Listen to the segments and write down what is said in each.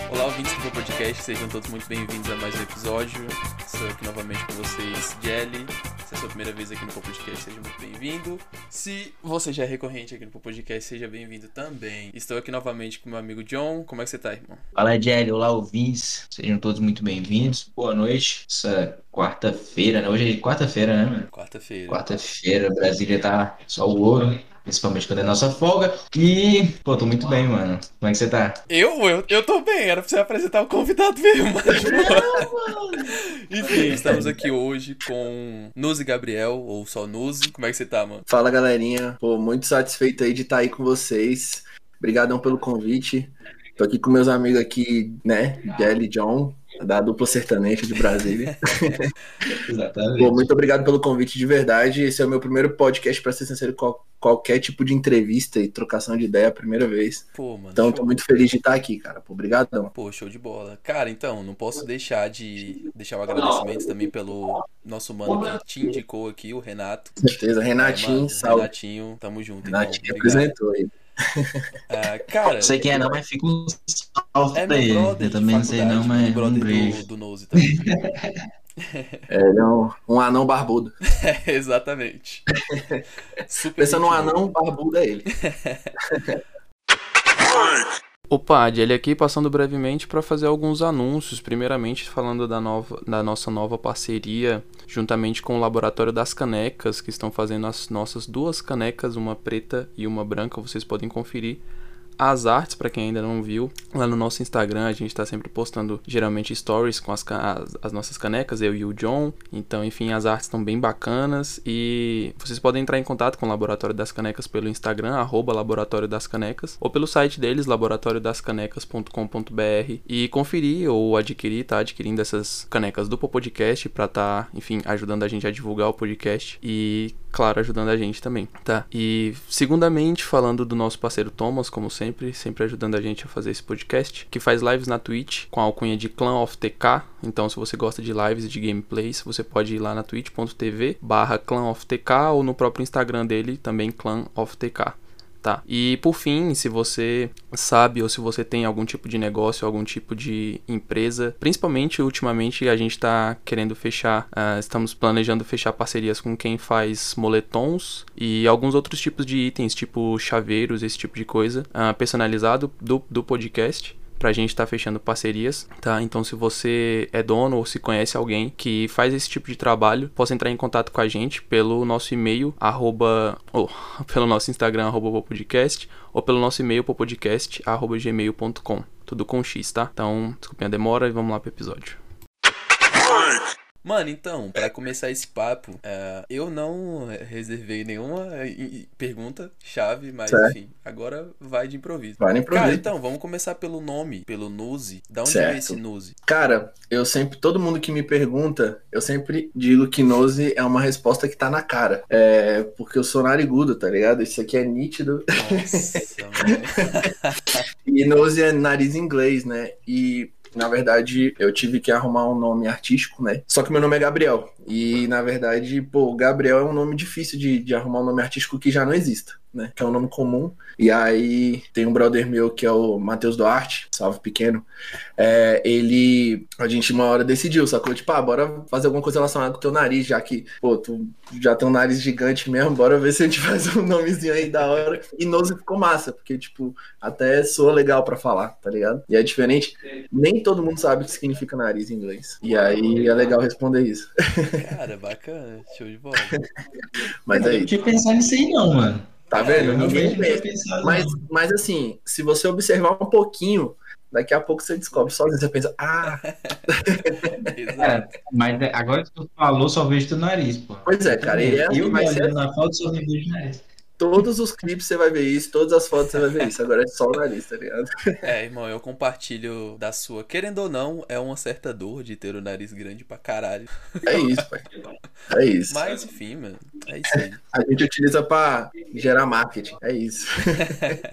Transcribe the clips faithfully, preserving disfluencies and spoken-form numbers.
Olá, ouvintes do meu podcast, sejam todos muito bem-vindos a mais um episódio. Estou aqui novamente com vocês, Jelly. Se é a sua primeira vez aqui no meu podcast, seja muito bem-vindo. Se você já é recorrente aqui no meu podcast, seja bem-vindo também. Estou aqui novamente com meu amigo John. Como é que você tá, irmão? Fala, Jelly. Olá, ouvintes. Sejam todos muito bem-vindos. Boa noite. Essa quarta-feira, né? Hoje é quarta-feira, né, mano? Quarta-feira. Quarta-feira, Brasília tá só o ouro, principalmente quando é nossa folga. E, pô, tô muito bem, mano. Como é que você tá? Eu? Eu, eu tô bem, era pra você apresentar o convidado mesmo, mas de boa. Enfim, estamos aqui hoje com Nuzi Gabriel, ou só Nuzi. Como é que você tá, mano? Fala, galerinha. Pô, muito satisfeito aí de estar aí com vocês. Obrigadão pelo convite. Tô aqui com meus amigos aqui, né, Jelly e John, da dupla sertaneja de Brasília. Exatamente. Pô, muito obrigado pelo convite de verdade. Esse é o meu primeiro podcast, pra ser sincero, qual, qualquer tipo de entrevista e trocação de ideia, é a primeira vez. Pô, mano, Então, show. tô muito feliz de estar aqui, cara. Pô, obrigadão. Pô, show de bola. Cara, então, não posso deixar de deixar um agradecimento também pelo nosso mano que te indicou aqui, o Renato. Com certeza. É, Renatinho, mano, salve. Renatinho, tamo junto, Renatinho então, obrigado. apresentou aí. Ah, cara, Não sei quem é não, mas fica um salve é pra meu ele. brother Eu de também não sei não, faculdade, mas meu um brother do, beijo. do Nose também. É, ele é um, um anão barbudo. É, exatamente. Super Pensa num gente boa. anão barbudo, é ele. Opa, ele aqui passando brevemente para fazer alguns anúncios, primeiramente falando da, nova, da nossa nova parceria, juntamente com o Laboratório das Canecas, que estão fazendo as nossas duas canecas, uma preta e uma branca, vocês podem conferir as artes, para quem ainda não viu, lá no nosso Instagram. A gente tá sempre postando geralmente stories com as, as, as nossas canecas, eu e o John. Então, enfim, as artes estão bem bacanas e vocês podem entrar em contato com o Laboratório das Canecas pelo Instagram, arroba Laboratório das Canecas, ou pelo site deles, laboratório das canecas ponto com ponto b r, e conferir ou adquirir, tá adquirindo essas canecas do Podcast para tá, enfim, ajudando a gente a divulgar o podcast e, claro, ajudando a gente também, tá? E, segundamente, falando do nosso parceiro Thomas, como sempre, Sempre, sempre ajudando a gente a fazer esse podcast, que faz lives na Twitch com a alcunha de Clan of T K. Então, se você gosta de lives e de gameplays, você pode ir lá na twitch ponto t v barra Clan of T K ou no próprio Instagram dele, também Clan of T K. Tá. E por fim, se você sabe ou se você tem algum tipo de negócio, algum tipo de empresa, principalmente ultimamente a gente está querendo fechar, uh, estamos planejando fechar parcerias com quem faz moletons e alguns outros tipos de itens, tipo chaveiros, esse tipo de coisa, uh, personalizado do, do podcast. Pra gente estar tá fechando parcerias, tá? Então, se você é dono ou se conhece alguém que faz esse tipo de trabalho, possa entrar em contato com a gente pelo nosso e-mail, arroba, ou pelo nosso Instagram, arroba podcast, ou pelo nosso e-mail, popodcast, arroba gmail ponto com. Tudo com X, tá? Então, desculpem a demora e vamos lá pro episódio. Mano, então, pra começar esse papo, uh, eu não reservei nenhuma pergunta chave, mas certo. Enfim, agora vai de improviso. Vai no improviso. Cara, então, vamos começar pelo nome, pelo Nuzi. Da onde Certo. veio esse Nuzi? Cara, eu sempre, todo mundo que me pergunta, eu sempre digo que Nose é uma resposta que tá na cara. É, porque eu sou narigudo, tá ligado? Isso aqui é nítido. Nossa, mano. E Nose é nariz em inglês, né? E na verdade, eu tive que arrumar um nome artístico, né? Só que meu nome é Gabriel. E, na verdade, pô, Gabriel é um nome difícil de, de arrumar um nome artístico que já não exista, né? Que é um nome comum. E aí, tem um brother meu que é o Matheus Duarte, salve pequeno. É, ele, a gente uma hora decidiu, sacou? Tipo, ah, bora fazer alguma coisa relacionada com o teu nariz, já que, pô, tu já tem um nariz gigante mesmo, bora ver se a gente faz um nomezinho aí da hora. E Nose ficou massa, porque, tipo, até soa legal pra falar, tá ligado? E é diferente, nem todo mundo sabe o que significa nariz em inglês. E aí é legal responder isso. Cara, bacana, show de bola. Mas Eu aí, não tinha pensado nisso aí não, mano. tá vendo? Eu Ninguém realmente não tinha pensa. pensado Mas, não. mas assim, se você observar um pouquinho, daqui a pouco você descobre sozinho, você pensa, ah, Exato. Cara, mas agora que tu falou, só vejo teu nariz, pô. pois é, cara, e é assim, Eu me vai ser olhando na foto, só vejo o nariz. todos os clipes você vai ver isso, todas as fotos você vai ver isso. Agora é só o nariz, tá ligado? É, irmão, eu compartilho da sua. Querendo ou não, é uma certa dor de ter o nariz grande pra caralho. É isso, pai. É isso. Mas, enfim, mano, é isso aí. A gente utiliza pra gerar marketing. É isso.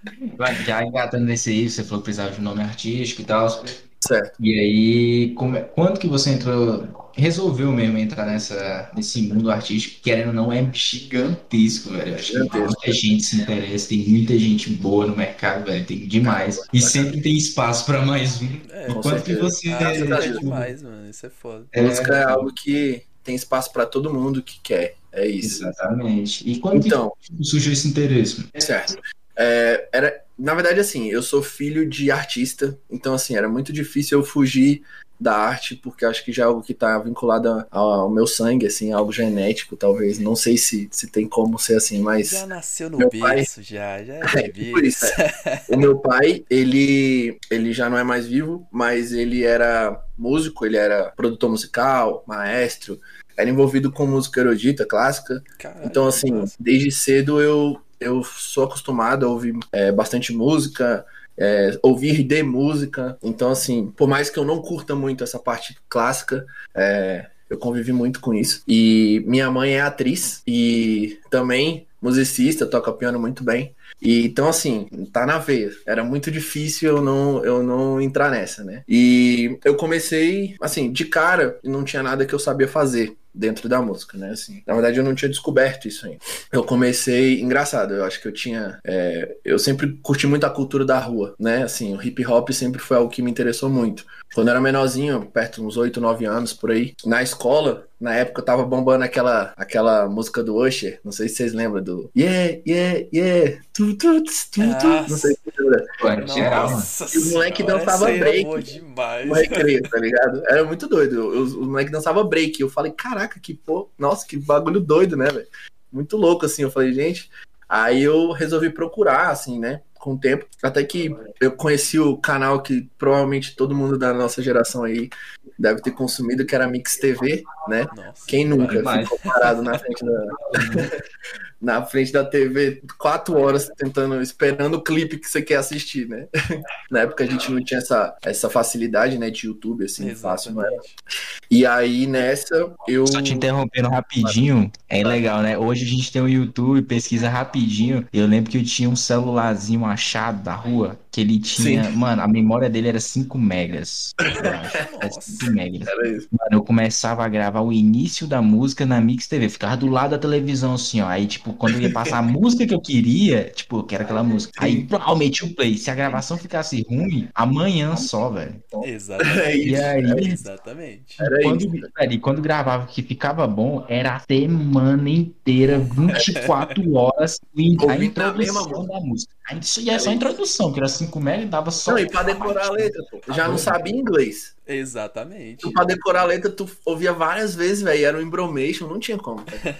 Vai, já engatando nesse aí, você falou que precisava de um nome artístico e tal. Certo. E aí, como, é- quando que você entrou, resolveu mesmo entrar nessa, nesse mundo artístico, querendo ou não, é gigantesco, velho. Eu acho que Gigantesco. muita gente se interessa, tem muita gente boa no mercado, velho, tem demais. E sempre tem espaço para mais um. É, E Com quando que certeza. você, Graças a ajuda Deus. tipo, demais, mano. Isso é foda. Música é é, algo que tem espaço para todo mundo que quer. É isso. exatamente. E quando que Então, tipo, surgiu esse interesse? certo. É, era, na verdade, assim, eu sou filho de artista, então, assim, era muito difícil eu fugir da arte, porque acho que já é algo que está vinculado ao meu sangue, assim, algo genético, talvez. Não sei se, se tem como ser assim, Já mas nasceu no meu pai, berço, já, já é de tipo isso, berço. é. O meu pai, ele, ele já não é mais vivo, mas ele era músico, ele era produtor musical, maestro, era envolvido com música erudita, clássica. Caralho, Então, que assim, massa. desde cedo eu, eu sou acostumado a ouvir é, bastante música, é, ouvir de música. Então, assim, por mais que eu não curta muito essa parte clássica, é, eu convivi muito com isso. E minha mãe é atriz e também musicista, toca piano muito bem. E, então, assim, tá na veia. Era muito difícil eu não, eu não entrar nessa, né? E eu comecei, assim, de cara, e não tinha nada que eu sabia fazer dentro da música, né? Assim, na verdade, eu não tinha descoberto isso ainda. Eu comecei, engraçado, eu acho que eu tinha. É, eu sempre curti muito a cultura da rua, né? Assim, o hip hop sempre foi algo que me interessou muito. Quando eu era menorzinho, perto de uns oito, nove anos por aí, na escola, na época eu tava bombando aquela, aquela música do Usher, não sei se vocês lembram do Yeah, yeah, yeah, tu, tu, tu, tu, tu. Não sei se vocês lembram. Pô, era geral, mano. Nossa E os moleques senhora, essa dançavam aí era break boa no demais. recreio, tá ligado? Era muito doido. Os, os moleques dançavam break. Eu falei, caraca, que pô, nossa, que bagulho doido, né, velho? Muito louco, assim. Eu falei, gente. Aí eu resolvi procurar, assim, né? Com o tempo. Até que eu conheci o canal que provavelmente todo mundo da nossa geração aí deve ter consumido, que era Mix T V, né? Nossa, Quem nunca demais. ficou parado na frente da, na frente da T V quatro horas tentando, esperando o clipe que você quer assistir, né? Na época a gente não tinha essa, essa facilidade, né, de YouTube, assim, fácil, não era. exatamente. E aí nessa eu. Só te interrompendo rapidinho, é legal, né? Hoje a gente tem o YouTube, pesquisa rapidinho. Eu lembro que eu tinha um celularzinho achado da rua, que ele Sim, tinha, mano, a memória dele era cinco megas, eu acho. Era cinco Nossa. megas. era isso. Mano, eu começava a gravar o início da música na Mix T V, ficava do lado da televisão assim, ó. Aí, tipo, quando eu ia passar a música que eu queria, tipo, eu quero aquela música. Aí, Sim, pau, meti o play. Se a gravação ficasse ruim, amanhã só, velho. é E Exatamente. isso, aí, Exatamente. era quando, isso. peraí, quando gravava que ficava bom, era a semana inteira, vinte e quatro horas, e a Ouvindo a mesma introdução música. da música. Aí, isso ia Era só a isso. introdução, que era cinco mega e dava só Não, e pra a decorar a batida. letra, pô. Tá Já não doido? sabia inglês. Exatamente. Tu, pra decorar a letra, tu ouvia várias vezes, velho. Era um embromation, não tinha como, velho.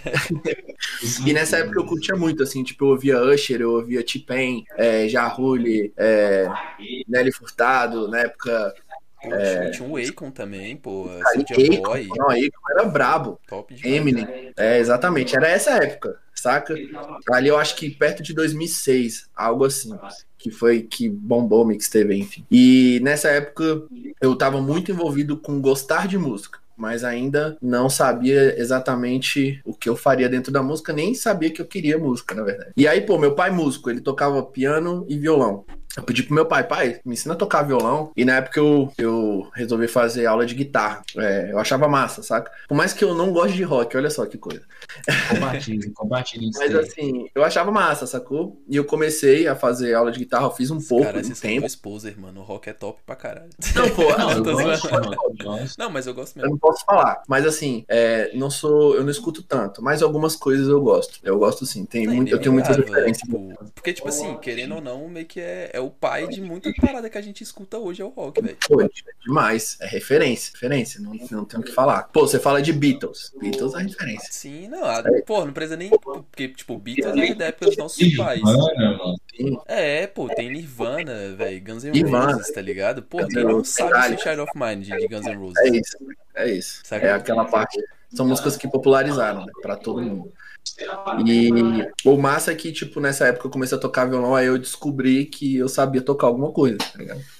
E nessa época eu curtia muito, assim, tipo, eu ouvia Usher, eu ouvia T-Pain, é, Ja Rule, é, Nelly Furtado, na época, Pô, tinha, tinha um Akon também, pô. ali Soulja Akon, Boy. não, Akon era brabo. Top demais. Eminem, é, exatamente, era essa época, saca? Ali eu acho que perto de dois mil e seis, algo assim, que foi que bombou o Mix T V, enfim. E nessa época eu tava muito envolvido com gostar de música, mas ainda não sabia exatamente o que eu faria dentro da música, nem sabia que eu queria música, na verdade. E aí, pô, meu pai músico, ele tocava piano e violão. Eu pedi pro meu pai, pai, me ensina a tocar violão. E na época eu, eu resolvi fazer aula de guitarra. É, eu achava massa, saca? Por mais que eu não goste de rock, olha só que coisa. Compartilho, compartilho isso Mas aí. assim, eu achava massa, sacou? E eu comecei a fazer aula de guitarra, eu fiz um Esse pouco, cara, um esses são tempo. meus poser, mano. O rock é top pra caralho. Não, pô, não, Não, eu eu, Tô gosto, zoando. mano, eu gosto. Não, mas eu gosto eu mesmo. não posso falar. Mas assim, é, não sou, eu não escuto tanto, mas algumas coisas eu gosto. Eu gosto sim, tem Não, é muito, eu tenho muitas inevitável, é, referências. tipo... Porque, tipo assim, querendo ou não, meio que é, é o pai de muita parada que a gente escuta hoje, é o rock, velho. Pô, é demais. É referência, referência, não, não tenho o que falar. Pô, você fala de Beatles. Beatles é referência. Sim, não, a, pô, não precisa nem... Porque, tipo, Beatles é da época dos nossos pais. Nirvana, mano. Sim, É, pô, tem Nirvana, velho, Guns N' Nirvana. Roses, tá ligado? Pô, Guns quem N' não Roses, sabe Metallica. Sunshine of Mine de, de Guns N' É Roses? isso, é isso. Saca? É aquela parte. São músicas que popularizaram, né, pra todo mundo. E o massa é que, tipo, nessa época eu comecei a tocar violão, aí eu descobri que eu sabia tocar alguma coisa, tá ligado?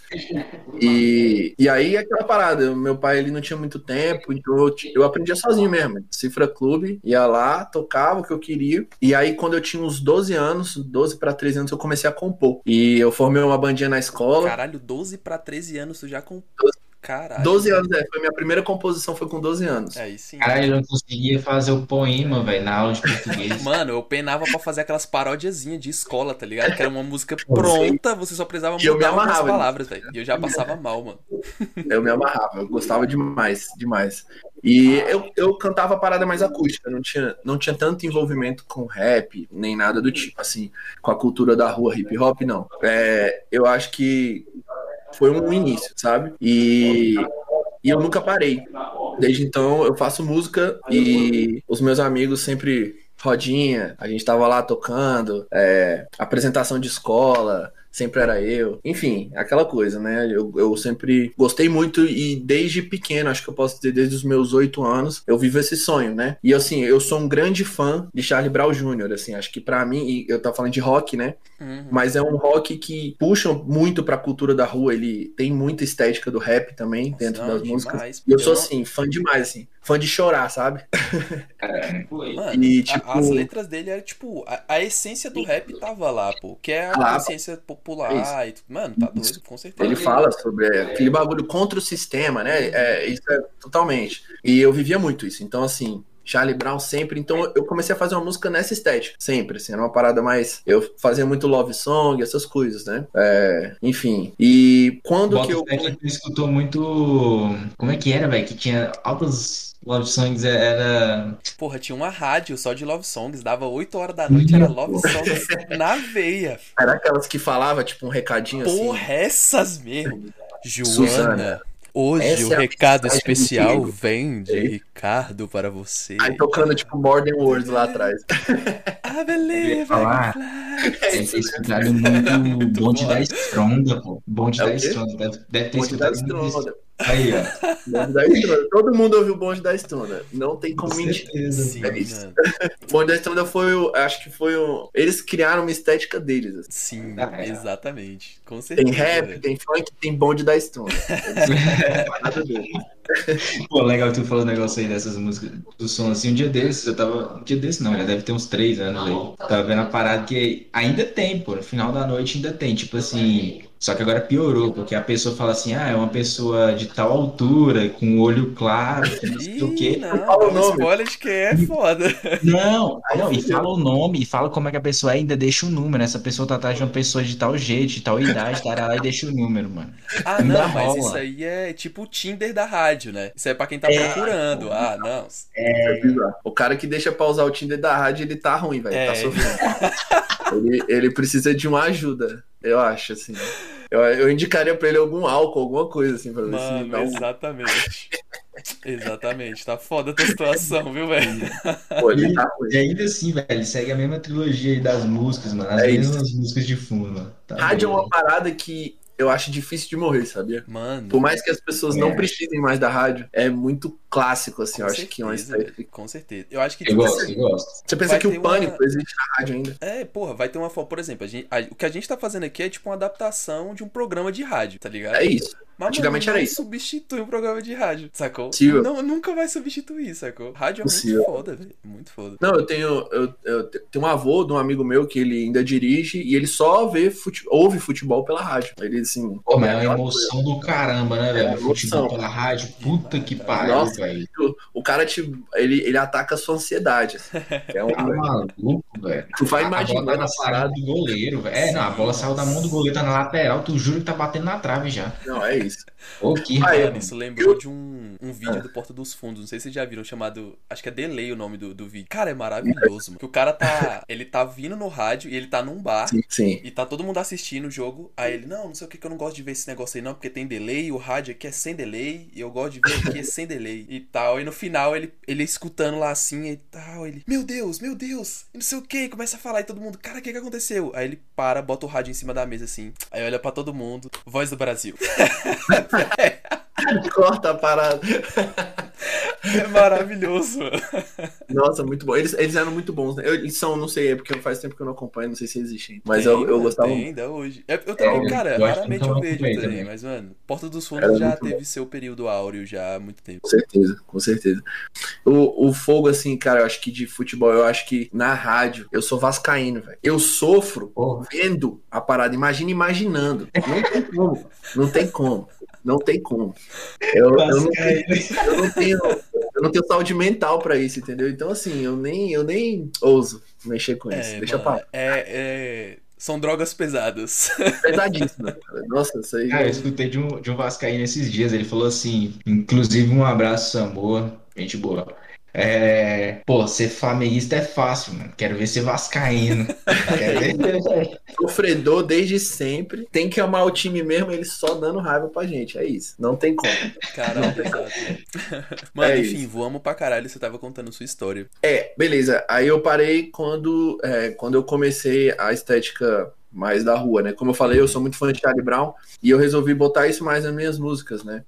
E, e aí, aquela parada, meu pai, ele não tinha muito tempo, então eu, ti- eu aprendia sozinho mesmo. Cifra Clube, ia lá, tocava o que eu queria. E aí, quando eu tinha uns doze anos, doze para treze anos, eu comecei a compor. E eu formei uma bandinha na escola. Caralho, doze pra treze anos tu já com... Caralho, doze velho. anos, é, foi minha primeira composição, foi com doze anos. Aí sim. Caralho, eu não conseguia fazer o poema, velho, na aula de português. Mano, eu penava pra fazer aquelas parodiazinhas de escola, tá ligado? Que era uma música pronta, você só precisava E eu me mudar algumas amarrava nisso. palavras, velho. E eu já passava mal, mano. Eu me amarrava, eu gostava demais, demais. E eu, eu cantava parada mais acústica, não tinha, não tinha tanto envolvimento com rap, nem nada do tipo, assim, com a cultura da rua hip hop, não. É, eu acho que foi um início, sabe? E, e eu nunca parei. Desde então eu faço música e os meus amigos sempre rodinha, a gente tava lá tocando, é, apresentação de escola, sempre era eu. Enfim, aquela coisa, né? Eu, eu sempre gostei muito e desde pequeno, acho que eu posso dizer desde os meus oito anos, eu vivo esse sonho, né? E assim, eu sou um grande fã de Charlie Brown Júnior, assim, acho que pra mim, e eu tava falando de rock, né? Uhum. Mas é um rock que puxa muito pra cultura da rua, ele tem muita estética do rap também dentro Não, das músicas. demais. E eu sou Eu não- assim, fã demais, assim, fã de chorar, sabe? Mano, E, a- tipo- as letras dele eram tipo. A, a essência do rap tava lá, pô. Que é a Lá, consciência é popular e tudo. Mano, tá doido, com certeza. Ele fala sobre é, aquele bagulho contra o sistema, né? É, isso é totalmente. E eu vivia muito isso. Então, assim, Charlie Brown sempre. Então, eu comecei a fazer uma música nessa estética. Sempre, assim. Era uma parada mais. Eu fazia muito love song, essas coisas, né? É, enfim. E quando Bota que eu. fé que tu escutou muito. Como é que era, velho? Que tinha altas love songs, era. Porra, tinha uma rádio só de love songs. Dava oito horas da noite, era love songs na veia. Era aquelas que falava, tipo, um recadinho assim. Porra, essas mesmo. Joana, Suzana, hoje essa o é a recado mensagem do especial Diego. vem de É. Ricardo para você. Aí tocando, tipo, Modern Words lá atrás. I believe I falar. can fly. Deve ter escutado muito Muito Bonde foda. da Estronda, pô. Bonde É o da quê? Estronda. Deve, deve ter Bonde da escutado muito isso. Estronda. Aí, ó. Bonde da Estronda. Todo mundo ouviu o Bonde da Estronda. Não tem Com como mentir. certeza. Sim, É isso. mano. O Bonde da Estronda foi o. Acho que foi o. Eles criaram uma estética deles. assim. Sim, Ah, é. exatamente. Com certeza. Tem rap, velho. tem funk, tem Bonde da Estronda. Eles- Nada deles. Pô, legal que tu falou o negócio aí dessas músicas do som assim. Um dia desses, eu tava. Um dia desses não, já deve ter uns três anos aí. Tava vendo a parada que ainda tem, pô. No final da noite ainda tem. Tipo assim. Só que agora piorou, porque a pessoa fala assim, ah, é uma pessoa de tal altura, com olho claro, que não sei o Ih, quê. não, Fala o dá um nome. spoiler de quem é foda. Não, Aí não, e fudeu. fala o nome, e fala como é que a pessoa é, e ainda deixa o número. Essa pessoa tá atrás de uma pessoa de tal jeito, de tal idade, tará lá e deixa o número, mano. Ah, Ainda não, mas rola. isso aí é tipo o Tinder da rádio, né? Isso é pra quem tá É. procurando. Ah, não. É bizarro. O cara que deixa pra usar o Tinder da rádio, ele tá ruim, velho. É. Tá sofrendo. ele, ele precisa de uma ajuda, eu acho, assim. Eu, eu indicaria pra ele algum álcool, alguma coisa, assim, pra ver se Mano, dá um. exatamente. Exatamente. Tá foda a tua situação, viu, velho? Pô, ele E, tá ruim. e ainda assim, velho, ele segue a mesma trilogia aí das músicas, mano. As É isso. mesmas músicas de fundo, mano. Tá Rádio é doido. uma parada que eu acho difícil de morrer, sabia? Mano, Por mais que as pessoas não É. precisem mais da rádio, é muito clássico, assim. com Eu acho que é uma certeza, velho. estética. Com certeza. Eu acho que, Eu tipo gosto, assim, eu gosto. Você pensa Vai que ter o uma- pânico existe na rádio ainda? É, porra, vai ter uma forma. Por exemplo, a gente, a- o que a gente tá fazendo aqui é tipo uma adaptação de um programa de rádio, tá ligado? É isso. Mas, Antigamente mano, era não isso. substitui um programa de rádio, sacou? Possível. Não, nunca vai substituir, sacou? Rádio é Possível. muito foda, velho. Muito foda. Não, eu tenho, eu, eu tenho um avô de um amigo meu que ele ainda dirige e ele só vê fute, ouve futebol pela rádio. Ele assim. Pô, mas é aquela uma emoção do caramba, né, É velho? uma Futebol emoção. pela rádio, puta que pariu, Nossa, velho. coisa. O cara te, ele, ele ataca a sua ansiedade. assim. É um, Tá maluco, velho. tu vai A- a bola tá imaginando na a saída parada. do goleiro, velho. É, não, a bola saiu da mão do goleiro, tá na lateral, tu jura que tá batendo na trave já. Não, é isso. Ô, que Ah, é. Mano, isso lembrou de um, um vídeo do Porta dos Fundos. Não sei se vocês já viram, chamado. Acho que é Delay o nome do, do vídeo. Cara, é maravilhoso, mano. Que o cara tá. Ele tá vindo no rádio e ele tá num bar. Sim, sim. E tá todo mundo assistindo o jogo. Aí ele, não, não sei o que que eu não gosto de ver esse negócio aí, não, porque tem delay, o rádio aqui é sem delay, e eu gosto de ver aqui é sem delay e tal. E no final ele, ele escutando lá assim e tal, ele, meu Deus, meu Deus, e não sei o que, começa a falar e todo mundo, cara, o que que aconteceu? Aí ele para, bota o rádio em cima da mesa assim, aí olha pra todo mundo, voz do Brasil. Corta a parada. É maravilhoso, mano. Nossa, muito bom. Eles, eles eram muito bons, né? Eu- Eles são, não sei, é porque faz tempo que eu não acompanho, não sei se existem. Mas Tem, eu, eu mano, gostava tem muito. ainda hoje. É, eu É, também, cara, Eu acho que nunca raramente eu mais vejo acompanhei também, também. mas, mano, Porta dos Fundos era já muito bom. teve seu período áureo já há muito tempo. Com certeza, com certeza. O, o Fogo, assim, cara, eu acho que de futebol, eu acho que na rádio, eu sou vascaíno, velho. Eu sofro Porra. vendo a parada, imagina imaginando. Não tem como, não tem como, não tem como. Eu, eu, não, tenho, Vascaíno. eu, não tenho, eu não tenho saúde mental pra isso, entendeu? Então, assim, eu nem, eu nem ouso mexer com isso. É, Deixa pra mano, lá. é, é... São drogas pesadas. Pesadíssimo, cara. Nossa, isso aí Cara, eu não. escutei de um, de um vascaíno esses dias. Ele falou assim, inclusive um abraço, Samoa, gente boa. É, pô, ser flamenguista é fácil, mano. Quero ver ser vascaíno. Quer ver? Sofredor desde sempre. Tem que amar o time mesmo, ele só dando raiva pra gente. É isso. Não tem como. Não Caralho, tem como. exato, mano. É Mano, enfim, isso. voamos pra caralho, você tava contando sua história. É, beleza. Aí eu parei quando, é, quando eu comecei a estética mais da rua, né? Como eu falei, eu sou muito fã de Charlie Brown e eu resolvi botar isso mais nas minhas músicas, né?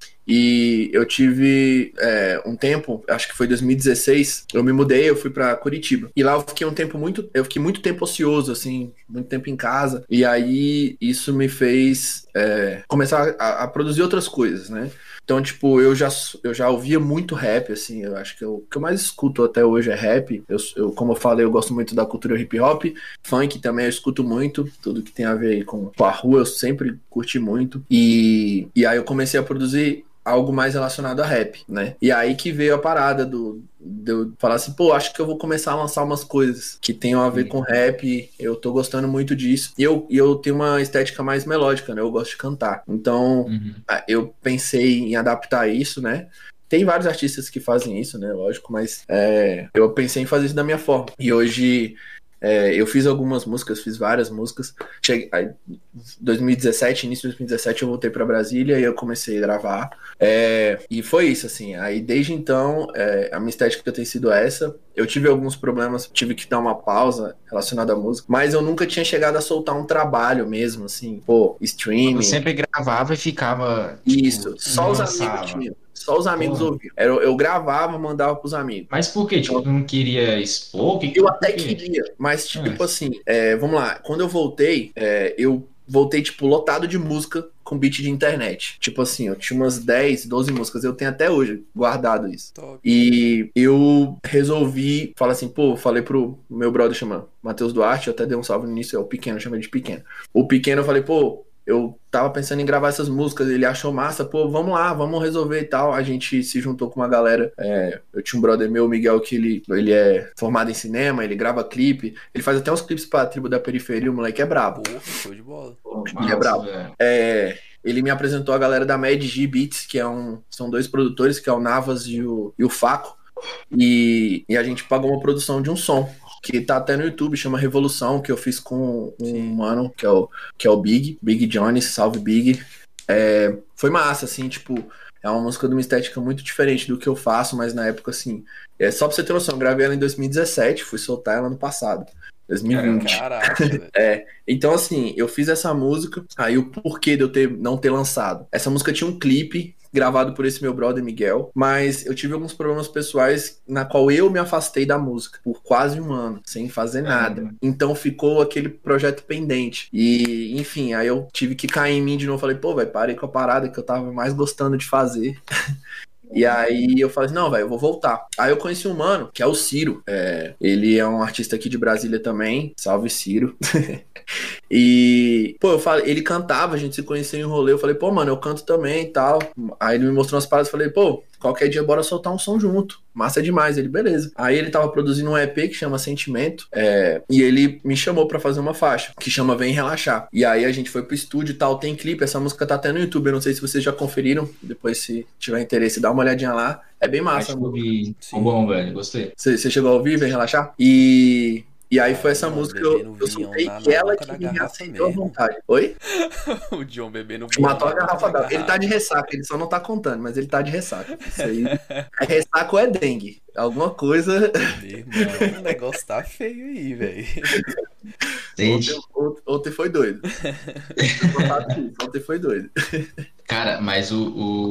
E eu tive é, um tempo, acho que foi dois mil e dezesseis, eu me mudei, eu fui pra Curitiba. E lá eu fiquei um tempo muito, eu fiquei muito tempo ocioso, assim, muito tempo em casa. E aí isso me fez é, começar a, a produzir outras coisas, né? Então, tipo, eu já, eu já ouvia muito rap, assim, eu acho que eu- o que eu mais escuto até hoje é rap. Eu, eu, como eu falei, eu gosto muito da cultura hip hop, funk também eu escuto muito, tudo que tem a ver aí com, com a rua eu sempre curti muito. E, e aí eu comecei a produzir algo mais relacionado a rap, né? E aí que veio a parada do, de eu falar assim, pô, acho que eu vou começar a lançar umas coisas que tenham a ver com rap, eu tô gostando muito disso. E eu, e eu tenho uma estética mais melódica, né? Eu gosto de cantar. Então, Uhum. ah, eu pensei em adaptar isso, né? Tem vários artistas que fazem isso, né? Lógico, mas é, eu pensei em fazer isso da minha forma. E hoje é, eu fiz algumas músicas, fiz várias músicas. Cheguei, aí, dois mil e dezessete, início de dois mil e dezessete, eu voltei pra Brasília e eu comecei a gravar. É, e foi isso, assim. Aí desde então, é, a minha estética tem sido essa. Eu tive alguns problemas, tive que dar uma pausa relacionada à música, mas eu nunca tinha chegado a soltar um trabalho mesmo, assim, pô, Eu streaming. sempre gravava e ficava, Isso, tipo, não só os amigos lançava. tinham. Só os amigos Porra. ouviam. Eu, eu gravava, mandava pros amigos. Mas por quê? Tipo, tu não queria expor? Que, Eu por até quê? queria, mas Ah, tipo assim, é, vamos lá, quando eu voltei, é, eu voltei, tipo, lotado de música com beat de internet. Tipo assim, eu tinha umas dez, doze músicas, eu tenho até hoje guardado isso. Top. E eu resolvi falar assim, pô, falei pro meu brother chama Matheus Duarte, eu até dei um salve no início, é o Pequeno, eu chamei de Pequeno. O Pequeno eu falei, pô, eu tava pensando em gravar essas músicas, ele achou massa, pô, vamos lá, vamos resolver e tal. A gente se juntou com uma galera. É, eu tinha um brother meu, o Miguel, que ele, ele é formado em cinema, ele grava clipe, ele faz até uns clipes pra Tribo da Periferia, o moleque é brabo. Porra, show de bola. pô, Ele é massa, brabo. velho. É, ele me apresentou a galera da Mad G Beats, que é um, são dois produtores, que é o Navas e o, e o Faco. E, e a gente pagou uma produção de um som, que tá até no YouTube, chama Revolução, que eu fiz com um Sim. mano, que é o, que é o Big, Big Jones, salve Big. É, foi massa, assim, tipo, é uma música de uma estética muito diferente do que eu faço, mas na época, assim, é só pra você ter noção, eu gravei ela em dois mil e dezessete, fui soltar ela ano passado, dois mil e vinte. Caraca, velho. É, então assim, eu fiz essa música, aí o porquê de eu ter, não ter lançado. Essa música tinha um clipe gravado por esse meu brother Miguel, mas eu tive alguns problemas pessoais na qual eu me afastei da música por quase um ano, sem fazer nada. Caramba. Então ficou aquele projeto pendente. E, enfim, aí eu tive que cair em mim de novo. Falei, pô, velho, parei com a parada que eu tava mais gostando de fazer. E aí eu falei assim, não, velho, eu vou voltar. Aí eu conheci um mano, que é o Ciro. É, ele é um artista aqui de Brasília também. Salve, Ciro. E, pô, eu falei, ele cantava, a gente se conheceu em rolê. Eu falei, pô, mano, eu canto também e tal. Aí ele me mostrou umas paradas, eu falei, pô, qualquer dia bora soltar um som junto. Massa demais. Ele, beleza. Aí ele tava produzindo um E P que chama Sentimento. É, e ele me chamou pra fazer uma faixa, que chama Vem Relaxar. E aí a gente foi pro estúdio e tal, tem clipe. Essa música tá até no YouTube. Eu não sei se vocês já conferiram. Depois, se tiver interesse, dá uma olhadinha lá. É bem massa. Acho que eu vi. Sim. Ficou bom, velho. Gostei. Você você chegou a ouvir, Vem Relaxar? E... E aí foi essa Mano, música que eu, bebendo eu vinhão soltei na- e na ela boca que da me garrafa aceitou à mesmo. vontade. Oi? O John bebendo vinho Matou a na boca garrafa da d'água. Ele tá de ressaca, ele só não tá contando, mas ele tá de ressaca. Isso aí. É ressaca ou é dengue? Alguma coisa. Meu irmão, o negócio tá feio aí, velho. Ontem, ontem- ontem foi doido. Eu tô falando disso, Ontem foi doido. Cara, mas o, o-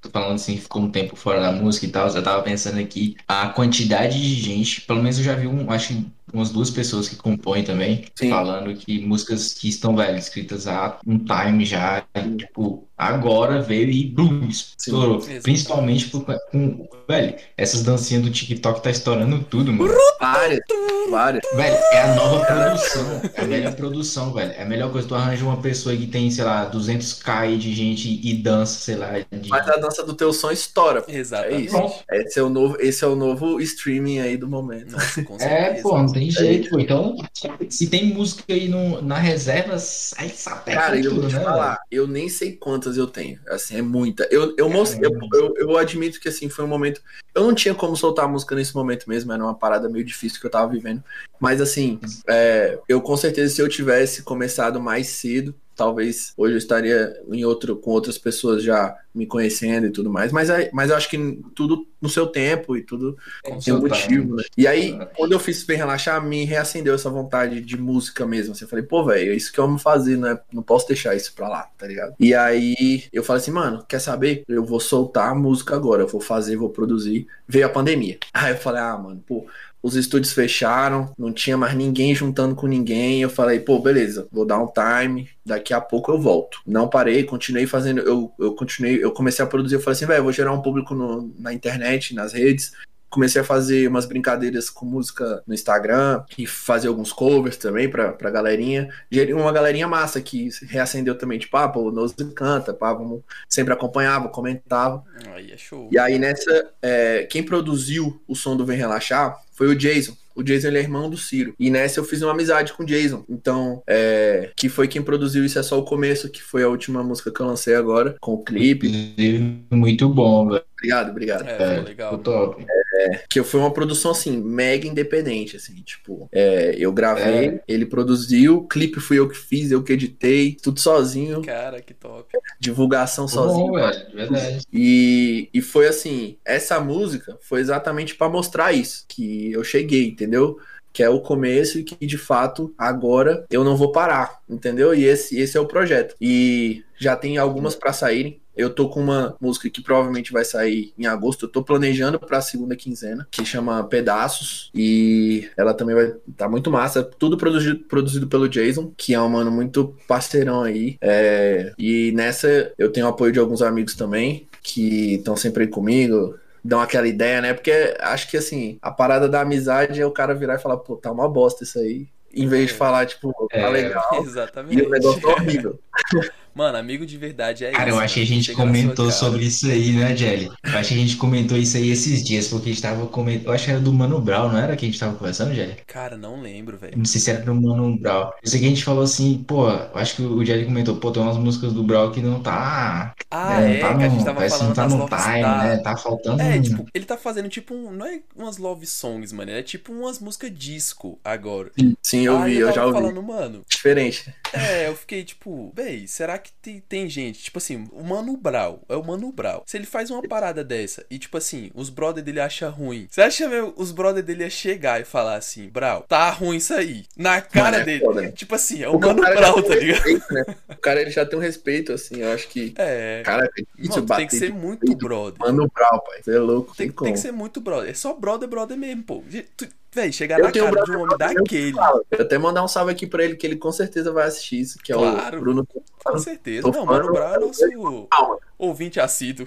tô falando assim, ficou um tempo fora da música e tal, eu tava pensando aqui, a quantidade de gente, pelo menos eu já vi um, acho que umas duas pessoas que compõem também, Sim. falando que músicas que estão, velho, escritas há um time já, e, tipo, agora veio e blum, Sim. estourou. Principalmente Exatamente. por, com, velho, essas dancinhas do TikTok tá estourando tudo, mano. Várias, várias. Velho, é a nova produção, é a melhor produção, velho. É a melhor coisa, tu arranja uma pessoa que tem, sei lá, duzentos k aí de gente e dança, sei lá, Mas de... a dança do teu som estoura, pô. É isso. Exatamente. Esse é o novo, esse é o novo streaming aí do momento. Nossa, com É, certeza. pô, não tem É jeito, isso. pô. Então, se tem música aí no, na reserva, sai sapeca Cara, eu vou tudo, te né, falar, velho? eu nem sei quantas eu tenho. Assim, é muita. Eu, eu, most- eu, Caramba. eu, eu admito que assim, foi um momento. Eu não tinha como soltar a música nesse momento mesmo, era uma parada meio difícil que eu tava vivendo. Mas assim, é, eu com certeza, se eu tivesse começado mais cedo, talvez hoje eu estaria em outro, com outras pessoas já me conhecendo e tudo mais. Mas, é- mas eu acho que tudo no seu tempo e tudo Com tem um Seu certeza. motivo, time. né? E aí, quando eu fiz Bem Relaxar, me reacendeu essa vontade de música mesmo. Assim, eu falei, pô, velho, é isso que eu amo fazer, né? Não posso deixar isso pra lá, tá ligado? E aí, eu falei assim, mano, quer saber? Eu vou soltar a música agora, eu vou fazer, vou produzir. Veio a pandemia. Aí eu falei, ah, mano, pô, os estúdios fecharam, não tinha mais ninguém juntando com ninguém. Eu falei, pô, beleza, vou dar um time, daqui a pouco eu volto. Não parei, continuei fazendo, eu, eu continuei, eu comecei a produzir, eu falei assim, velho, eu vou gerar um público no, na internet, nas redes. Comecei a fazer umas brincadeiras com música no Instagram e fazer alguns covers também pra, pra galerinha. Gerei uma galerinha massa que se reacendeu também, tipo, ah, pô, o Nose canta, pá, vamos, sempre acompanhava, comentava. Aí é show. E aí nessa, é, quem produziu o som do Vem Relaxar foi o Jason. O Jason, ele é irmão do Ciro. E nessa eu fiz uma amizade com o Jason. Então, é, que foi quem produziu Isso É Só o Começo, que foi a última música que eu lancei agora, com o clipe. Inclusive, muito bom, velho. Obrigado, obrigado. É, ficou Ficou legal. top. Que foi uma produção, assim, mega independente, assim, tipo, é, eu gravei, É, ele produziu, o clipe fui eu que fiz, eu que editei, tudo sozinho, Cara, que top. divulgação ficou sozinho. bom, velho, de verdade. E, e foi assim, essa música foi exatamente pra mostrar isso, que eu cheguei, entendeu? Que é o começo e que, de fato, agora eu não vou parar, entendeu? E esse, esse é o projeto. E já tem algumas pra saírem. Eu tô com uma música que provavelmente vai sair em agosto. Eu tô planejando pra segunda quinzena, que chama Pedaços. E ela também vai tá muito massa. Tudo produzido, produzido pelo Jason, que é um mano muito parceirão aí. É, e nessa eu tenho o apoio de alguns amigos também, que estão sempre aí comigo. Dão aquela ideia, né? Porque acho que assim, a parada da amizade é o cara virar e falar, pô, tá uma bosta isso aí. Em vez de É. falar, tipo, tá É, legal. E o Exatamente. negócio tá horrível. Mano, amigo de verdade é cara, eu isso, acho que mano. a Que gente chega na sua comentou cara. sobre isso aí, né, Jelly? Eu acho que a gente comentou isso aí esses dias, porque a gente tava comentando. Eu acho que era do Mano Brown, não era que a gente tava conversando, Jelly? Cara, não lembro, velho. Não sei se era do Mano Brown. Eu sei que a gente falou assim, pô, eu acho que o Jelly comentou, pô, tem umas músicas do Brown que não tá. Ah, Né, não tá é, que a gente no. tava Parece que não falando tá das no love time, né? da Tá faltando É, um. tipo, ele tá fazendo tipo um, não é umas love songs, mano, é tipo umas músicas disco agora. Sim, eu Aí vi, eu eu tava já ouvi. falando, mano, Diferente. é, eu fiquei tipo, véi, será que tem, tem gente, tipo assim, o Mano Brown, é o Mano Brown. Se ele faz uma parada dessa e, tipo assim, os brother dele acham ruim, você acha mesmo os brother dele ia chegar e falar assim, Brown, tá ruim isso aí, na cara Mano, é dele, foda, né? tipo assim, é o Porque Mano cara já Brown, tem um tá ligado? respeito, né? O cara ele já tem um respeito, assim, eu acho que. É, Cara, é difícil mano, tu tem que bater ser de muito peito. brother. Mano Brown, pai. Você é louco, Tem, tem tem que como. ser muito brother. É só brother, brother mesmo, pô. Tu, véi, chegar Eu na tenho um cara de brother um homem brother mesmo que daquele. fala. Eu até mandar um salve aqui pra ele, que ele com certeza vai assistir isso, que é o Claro, Bruno. com certeza. Tô Não, falando, Mano Brown é nosso Calma. ouvinte assíduo.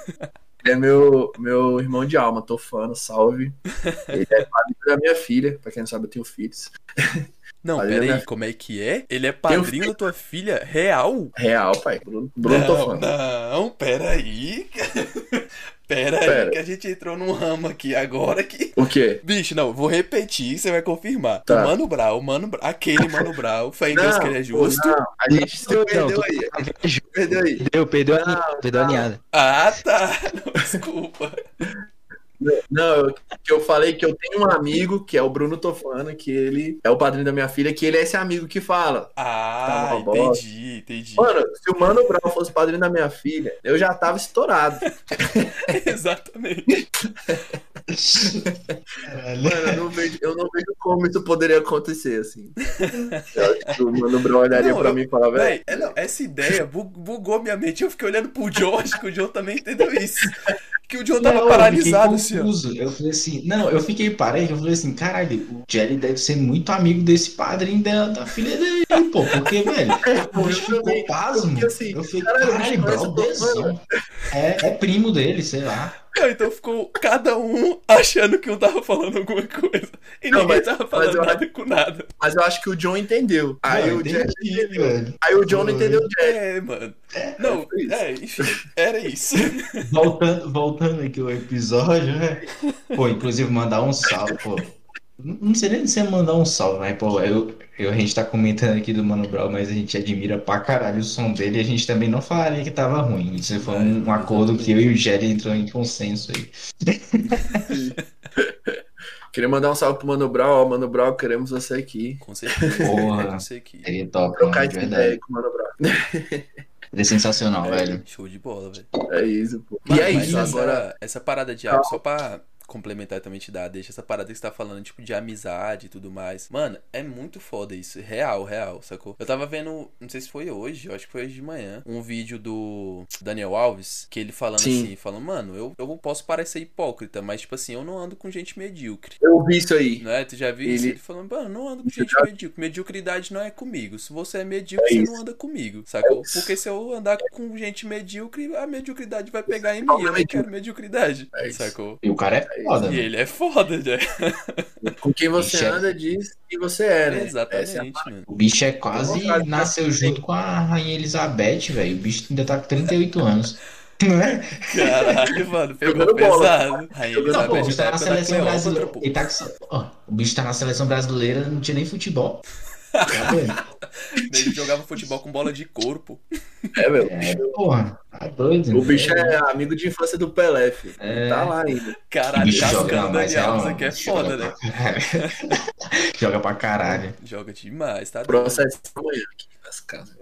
Ele é meu, meu irmão de alma, tô fã, salve. Ele é padrinho da minha filha, pra quem não sabe, eu tenho filhos. Não, Padrinho da pera aí, minha como é que é? Ele é Tenho padrinho da tua filha real? Real, pai. Bruno, Bruno tô Não, fã. não, pera aí. Pera aí, Pera. que a gente entrou num ramo aqui agora que... O quê? Bicho, não, vou repetir, você vai confirmar. Tá. O Mano Brown, o Mano Brown, aquele Mano Brown, fé em Deus que ele é pô, justo. não, a gente se Não, perdeu tu- aí. Perdeu aí. Perdeu, perdeu a Não, linha, perdeu a não. linhada. Ah, tá. Não, desculpa. Não, eu, que eu falei que eu tenho um amigo, que é o Bruno Tofano, que ele é o padrinho da minha filha, que ele é esse amigo que fala. Ah, Tá uma bosta. entendi, entendi. Mano, se o Mano Brown fosse padrinho da minha filha, eu já tava estourado. Exatamente. Mano, eu não, vejo, eu não vejo como isso poderia acontecer, assim. Eu acho que o Mano Brown olharia Não, pra eu- mim e falava, Véi, velho, é, não, essa ideia bu- bugou minha mente. Eu fiquei olhando pro John, acho que o John também entendeu isso. Que o John tava Não, eu fiquei paralisado, assim, ó. confuso. Eu falei assim, não, eu fiquei parei, eu falei assim, caralho, o Jerry deve ser muito amigo desse padrinho da, da filha dele, pô, porque, velho, o pô, bicho eu ficou também. Eu pasmo. fiquei assim, Eu falei, caralho, o bicho caralho, conhece o brotherzão. É, é primo dele, sei lá. Não, então ficou cada um achando que um tava falando alguma coisa. E Não, ninguém mas- tava mas falando eu nada com nada. Mas eu acho que o John entendeu. Aí Não, o Jerry entendi, entendeu. velho. Aí o John não Foi. entendeu o Jerry. É, mano. Não, foi isso. é, enfim, era isso. Voltando, voltando aqui o episódio, né? Pô, inclusive mandar um salve, pô. Não não sei nem se é mandar um salve, mas, pô, eu, eu, a gente tá comentando aqui do Mano Brown, mas a gente admira pra caralho o som dele e a gente também não falaria que tava ruim. Isso foi um, um acordo que eu e o Jerry entrou em consenso aí. Queria mandar um salve pro Mano Brown. Ó, Mano Brown, queremos você aqui. Com certeza. Porra. É, não sei que. Seria top, Trocar mano, de essa verdade. ideia com o Mano Brown. Seria sensacional, velho. Show de bola, velho. É isso, pô. Mano, e é mas isso, essa, agora. essa parada de amizade, só pra complementar e também te dar, deixa essa parada que você tá falando, tipo, de amizade e tudo mais. Mano, é muito foda isso. Real, real, sacou? Eu tava vendo, não sei se foi hoje, eu acho que foi hoje de manhã, um vídeo do Daniel Alves, que ele falando Sim. assim, falando, mano, eu, eu posso parecer hipócrita, mas, tipo assim, eu não ando com gente medíocre. Eu vi isso aí. Não é? Tu já viu isso? Ele- Ele falando, mano, não ando com Isso gente já- medíocre. Mediocridade não é comigo. Se você é medíocre, É você isso. não anda comigo, sacou? É isso. Porque se eu andar com gente medíocre, a mediocridade vai pegar em mim. Problema Eu não medíocre. quero mediocridade, É isso. sacou? E o cara é foda, E mano. ele é foda, né? Com quem você Ixi, é- anda, diz que você é, né? Essa é a Exatamente, mano. O bicho é quase Vontade de nasceu fazer. junto com a Rainha Elizabeth, velho. O bicho ainda tá com trinta e oito anos. Não é? Caralho, mano, pegou Jogando bola. pesado. Rainha Jogando Não, pô, o Elizabeth bicho da tá na época da seleção Cleópatra, brasileira. pô. Ele tá com... Ó, o bicho tá na seleção brasileira, não tinha nem futebol. Tá vendo? Ele jogava futebol com bola de corpo. É, meu. É, porra, tá doido. O bicho né? é amigo de infância do Pelé, filho. É. Tá lá ainda. O Caralho, bicho joga, cascando não, mas Daniel é Alves um- aqui é joga foda, né? pra caralho. Joga pra caralho. Joga demais, tá doido. Processo amanhã aqui nas casas.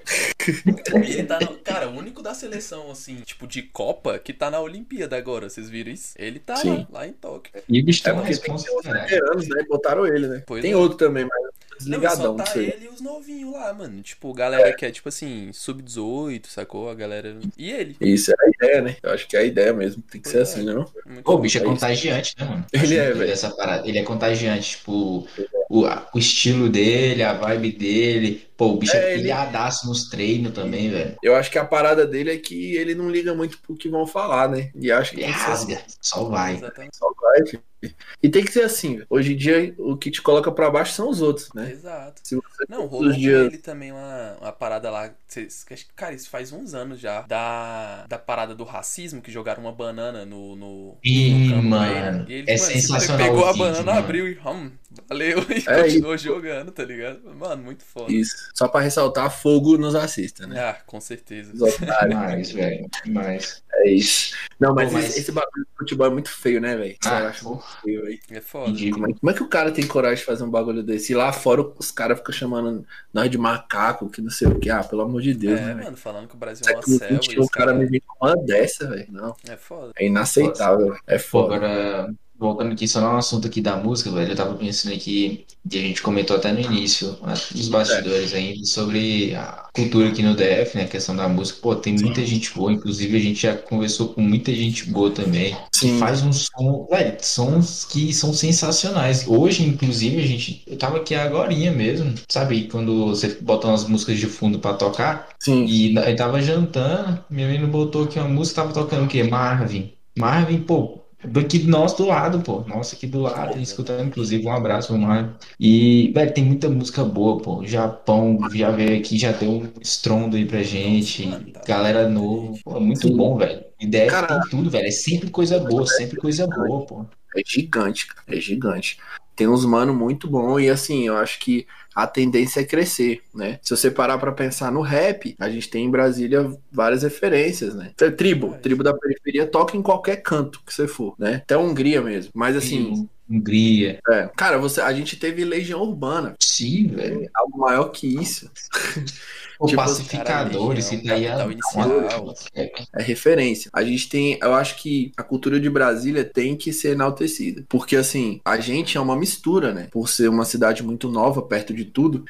E ele tá no... Cara, o único da seleção, assim, tipo, de Copa, que tá na Olimpíada agora, vocês viram isso? Ele tá Sim. lá, lá em Tóquio. E o bicho É tem uma porque tem que resposta, ter uns caralho. veteranos, né? Botaram ele, né? Pois tem é. outro também, mas Não, e só desligadão tá disso aí. ele e os novinhos lá, mano. Tipo, galera que é, tipo assim, sub dezoito, sacou? A galera... E ele. Isso é a ideia, né? Eu acho que é a ideia mesmo. Tem que ser Pois é. assim, né? Não? Muito Pô, o bom. bicho é É isso. contagiante, né, mano? Ele Acho é, muito velho. essa parada. Ele é contagiante, tipo, o, a- o estilo dele, a vibe dele. Pô, o bicho é, É, ele- pilhadaço nos treinos também, velho. Eu acho que a parada dele é que ele não liga muito pro que vão falar, né? E acho que Ele tem que ser assim. rasga, só vai. Exatamente. Só vai, filho. E tem que ser assim. velho. Hoje em dia, o que te coloca pra baixo são os outros, né? Exato. Se você Não, rolou Os com dias- ele também uma, uma parada lá. Cês, acho que, cara, isso faz uns anos já. Da, da parada do racismo, que jogaram uma banana no, no, Ih, no campo pra mano, ele. E ele, é mano, sensacional pegou o a vídeo, banana, mano. abriu e hum, valeu. E É continuou jogando, tá ligado? Mano, muito foda. Isso. Só pra ressaltar, fogo nos assista, né? Ah, com certeza. Os otários. Demais, velho. Demais. É isso. Não, mas, Pô, mas- Esse, esse bagulho de futebol é muito feio, né, velho? Ah, Eu acho muito feio, velho. É foda. Ridículo. Como é, como é que o cara tem coragem de fazer um bagulho desse? E lá fora os caras ficam chamando nós de macaco, que não sei o que. Ah, pelo amor de Deus, É, né, velho? mano, falando que o Brasil é uma Século selva. vinte e e um, os o cara caras- me vem com uma dessa, velho. Não. É foda. É inaceitável. É Pô, foda. agora, voltando aqui só no assunto aqui da música, velho, eu tava pensando aqui, e a gente comentou até no início, né, nos bastidores ainda, sobre a cultura aqui no D F, né, a questão da música. Pô, tem muita gente boa, inclusive a gente já conversou com muita gente boa também, que Sim. faz um som, velho, sons que são sensacionais. Hoje, inclusive, a gente, eu tava aqui agorinha mesmo, sabe, quando você bota umas músicas de fundo pra tocar, Sim. e na- eu tava jantando, minha menina botou aqui uma música, tava tocando o quê? Marvin. Marvin, pô, daqui do nosso do lado, pô. Nossa, aqui do lado, escutando, inclusive, um abraço pro Marvin. E, velho, tem muita música boa, pô. O Japão já veio aqui, já deu um estrondo aí pra gente. Nossa, mano, tá Galera muita novo. gente. Pô, muito Sim. bom, velho. E D F Cara, tem tudo, velho. É sempre coisa boa, sempre coisa boa, pô. É gigante, cara. É gigante. Tem uns mano muito bom e assim, eu acho que a tendência é crescer, né? Se você parar pra pensar no rap, a gente tem em Brasília várias referências, né? Tribo, É. tribo da periferia toca em qualquer canto que você for, né? Até a Hungria mesmo. Mas assim, Hungria. É. Cara, você, a gente teve Legião Urbana. Sim, velho. Algo maior que isso. O Tipo, pacificadores, Legião, e daí Capital a Inicial. é referência. A gente tem, eu acho que a cultura de Brasília tem que ser enaltecida. Porque, assim, a gente é uma mistura, né? Por ser uma cidade muito nova, perto de tudo.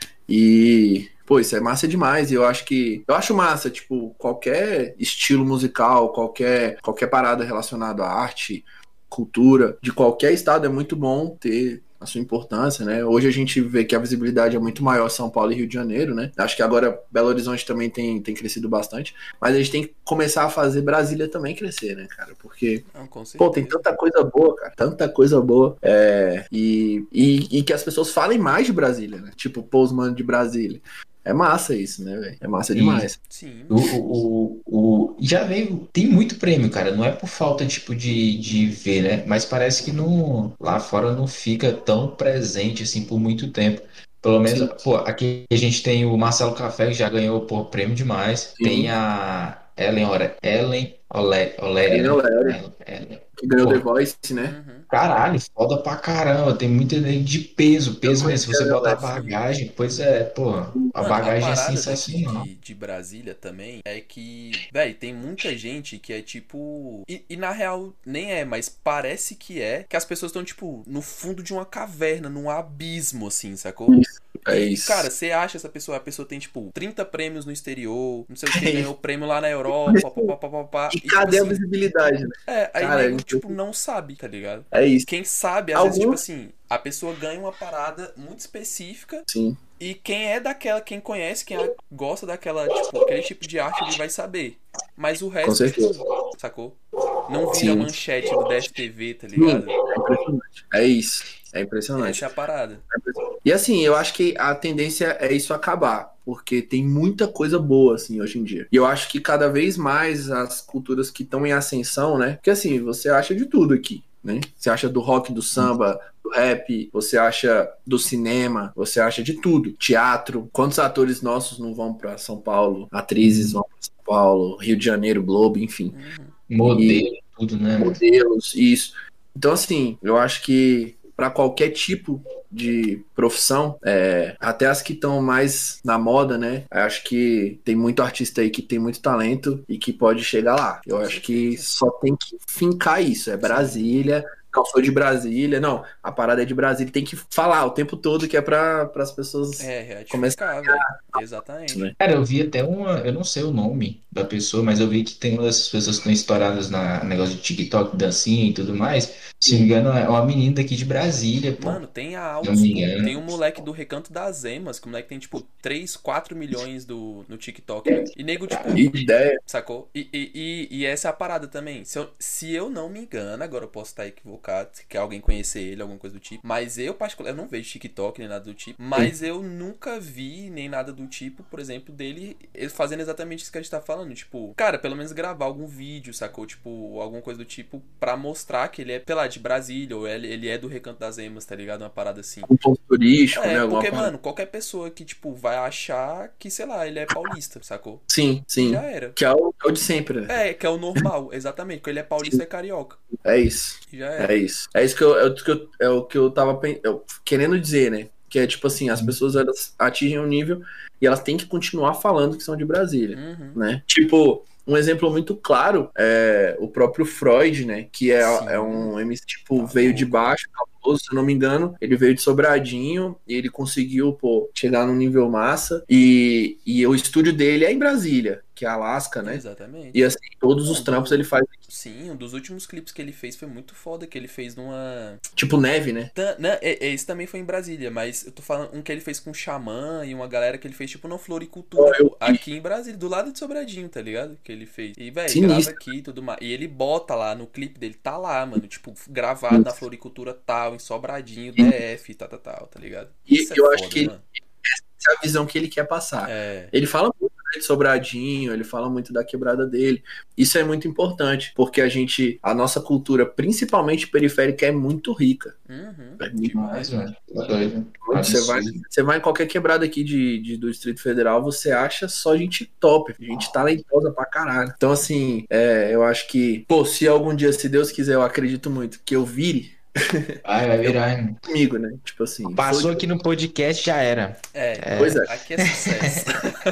E, pô, isso é massa demais. E eu acho que. Eu acho massa, tipo, qualquer estilo musical, qualquer, qualquer parada relacionada à arte, cultura, de qualquer estado é muito bom ter a sua importância, né? Hoje a gente vê que a visibilidade é muito maior São Paulo e Rio de Janeiro, né? Acho que agora Belo Horizonte também tem, tem crescido bastante, mas a gente tem que começar a fazer Brasília também crescer, né, cara? Porque, Não, com certeza. pô, tem tanta coisa boa, cara, tanta coisa boa, é, e, e, e que as pessoas falem mais de Brasília, né? Tipo, pô, os manos de Brasília. É massa isso, né, velho? É massa E- demais. Sim. O, o, o, o- já veio, tem muito prêmio, cara. Não é por falta, tipo, de, de ver, né? Mas parece que não, lá fora não fica tão presente, assim, por muito tempo. Pelo menos, Sim, pô, aqui a gente tem o Marcelo Café, que já ganhou, pô, prêmio demais. Tem sim. a Ellen, Ore- Ellen Ole- Oléria, Tem a né? Léria, Ellen, Ellen. que ganhou The Pô, Voice, né? Uhum. caralho, foda pra caramba. Tem muita gente de peso, Eu peso mesmo. Se conheci você a botar Léria. Sim. bagagem, pois é, pô, a Mano, a bagagem é parada daqui sensacional. de, de Brasília também é que, véi, tem muita gente que é tipo. E, e na real nem é, mas parece que é, que as pessoas estão, tipo, no fundo de uma caverna, num abismo, assim, sacou? Isso, é E, isso. cara, você acha essa pessoa, a pessoa tem, tipo, trinta prêmios no exterior, não sei o que, É ganhou prêmio lá na Europa, papapá. E E, tipo cadê a assim, visibilidade, né? é, aí Cara, nego, é tipo, não sabe, tá ligado? é isso. Quem sabe, às vezes, tipo Alguns, assim, a pessoa ganha uma parada muito específica sim, e quem é daquela, quem conhece, quem a- gosta daquela, tipo, aquele tipo de arte, ele vai saber. Mas o com resto, tipo, certeza. sacou? Não vira Sim, manchete do D F T V, tá sim, ligado? é impressionante. É isso. É impressionante. Essa é a parada. E assim, eu acho que a tendência é isso acabar, porque tem muita coisa boa, assim, hoje em dia. E eu acho que cada vez mais as culturas que estão em ascensão, né? Porque assim, você acha de tudo aqui, né? Você acha do rock, do samba, do rap, você acha do cinema, você acha de tudo. Teatro. Quantos atores nossos não vão para São Paulo? Atrizes vão para São Paulo, Rio de Janeiro, Globo, enfim. Uhum. E Modelo, tudo, né? modelos, isso. Então, assim, eu acho que para qualquer tipo de profissão, é, até as que estão mais na moda, né? Eu acho que tem muito artista aí que tem muito talento e que pode chegar lá. Eu Com acho que certeza. só tem que fincar isso. É Sim. Brasília. Não sou de Brasília, não. A parada é de Brasília. Tem que falar o tempo todo que é para as pessoas É, começarem, retificar, velho. Exatamente. né? Cara, eu vi até uma, eu não sei o nome da pessoa, mas eu vi que tem uma dessas pessoas que estão estouradas na negócio de TikTok, dancinha e tudo mais. Se não me engano, é uma menina daqui de Brasília, pô. Mano, tem a Se não me Altos, pô. Tem engano. um moleque do Recanto das Emas, que o moleque tem, tipo, três quatro milhões do, no TikTok, velho. E nego, tipo, Ideia. sacou? E, e, e, e essa é a parada também. Se eu, se eu não me engano, agora eu posso estar equivocado, se quer alguém conhecer ele, alguma coisa do tipo. Mas eu, particular, eu não vejo TikTok nem nada do tipo. Mas eu nunca vi nem nada do tipo, por exemplo, dele ele fazendo exatamente isso que a gente tá falando. Tipo, cara, pelo menos gravar algum vídeo, sacou? Tipo, alguma coisa do tipo, pra mostrar que ele é, sei lá, de Brasília, ou ele, ele é do Recanto das Emas, tá ligado? Uma parada assim. Um ponto turístico, né? É, Alguma porque, parada. mano, qualquer pessoa que, tipo, vai achar que, sei lá, ele é paulista, sacou? Sim, E sim. já era. Que é o, é o de sempre, né? É, que é o normal, exatamente. Porque ele é paulista e é carioca. É isso. E já era. É isso. É isso que eu, é o que eu, é o que eu tava pen- eu- querendo dizer, né? Que é tipo assim, as pessoas elas atingem um nível e elas têm que continuar falando que são de Brasília, Uhum. né? Tipo, um exemplo muito claro é o próprio Freud, né? Que é, Sim. é um M C, tipo, Tá veio de louco. baixo, cabuloso, se eu não me engano. Ele veio de Sobradinho e ele conseguiu, pô, chegar num nível massa. E, e o estúdio dele é em Brasília, que é Alasca, né? Exatamente. E assim, todos os Um trampos do- ele faz, Sim, um dos últimos clipes que ele fez foi muito foda, que ele fez numa... tipo, neve, né? Tan- Não, é- é, esse também foi em Brasília, mas eu tô falando um que ele fez com o Xamã e uma galera que ele fez, tipo, na floricultura, Eu pô, aqui em Brasília, do lado de Sobradinho, tá ligado? Que ele fez. E, velho, Sinistro. grava aqui e tudo mais. E ele bota lá no clipe dele, tá lá, mano, tipo, gravado na floricultura tal, em Sobradinho, D F, tal, tal, tal, tá ligado? E Isso é eu foda, acho que mano. essa é a visão que ele quer passar. É, Ele fala muito, né, de Sobradinho, ele fala muito da quebrada dele. Isso é muito importante, porque a gente, a nossa cultura, principalmente periférica, é muito rica. uhum, É muito demais, Demais, velho. Tá doido. Você vai, Absurdo. você vai em qualquer quebrada aqui de, de- do Distrito Federal, você acha só gente top, gente talentosa pra caralho. Então, assim, é, eu acho que, pô, se algum dia, se Deus quiser, eu acredito muito, que eu vire Vai, vai virar. Comigo, né? Tipo assim. Passou sou aqui no podcast, já era. É, Pois é. aqui é sucesso.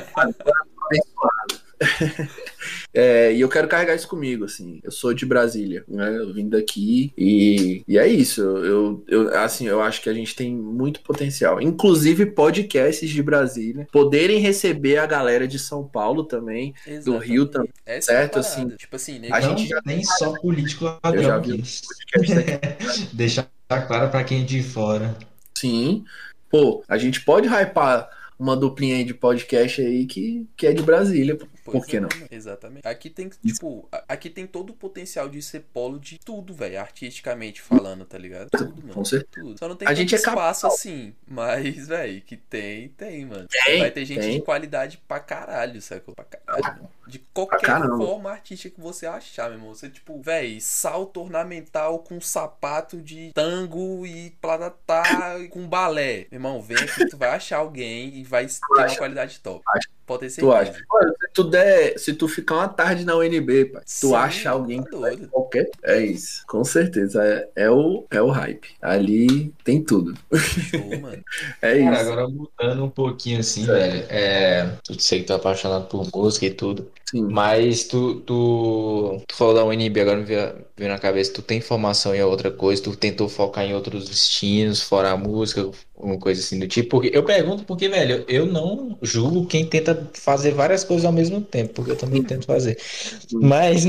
É, e eu quero carregar isso comigo, assim. Eu sou de Brasília, né? Eu vim daqui e, e é isso. Eu, eu, assim, eu acho que a gente tem muito potencial. Inclusive podcasts de Brasília poderem receber a galera de São Paulo também, do Rio também, Essa é a certo? parada. Assim, Tipo assim, nego, a Não gente já tem só político eu já ladrão vi aqui. um podcast aqui. Deixar claro pra quem é de fora. Sim. Pô, a gente pode hypar uma duplinha aí de podcast aí que, que é de Brasília. pois Por que é, não? mano, exatamente. Aqui tem, tipo, a- aqui tem todo o potencial de ser polo de tudo, velho, artisticamente falando, tá ligado? Tudo, mano. Com certeza. Tudo. Só não tem A tanto gente é espaço capital. assim, mas, velho, que tem, tem, mano. Tem, Vai ter gente tem. de qualidade pra caralho, sacou? Pra caralho, mano. De qualquer caramba. forma artística que você achar, meu irmão. Você, tipo, velho, salto ornamental com sapato de tango e platatá com balé. Meu irmão, vem aqui que tu vai achar alguém e vai ter uma acha? qualidade top. Acha. Pode ter Tu acha? certeza. Olha, se tu der, se tu ficar uma tarde na U N B, pai, tu Sim, acha alguém tá que vai doido. qualquer. É isso, com certeza. É, é o, é o hype. Ali tem tudo. Show, mano. É Cara, isso. agora mudando um pouquinho assim, É. velho. É, tu sei que tu é apaixonado por música e tudo. Sim. Mas tu, tu, tu falou da U N B, agora me veio, veio na cabeça, tu tem formação em outra coisa, tu tentou focar em outros destinos, fora a música, uma coisa assim do tipo. Porque eu pergunto porque, velho, eu não julgo quem tenta fazer várias coisas ao mesmo tempo, porque eu também tento fazer. Mas,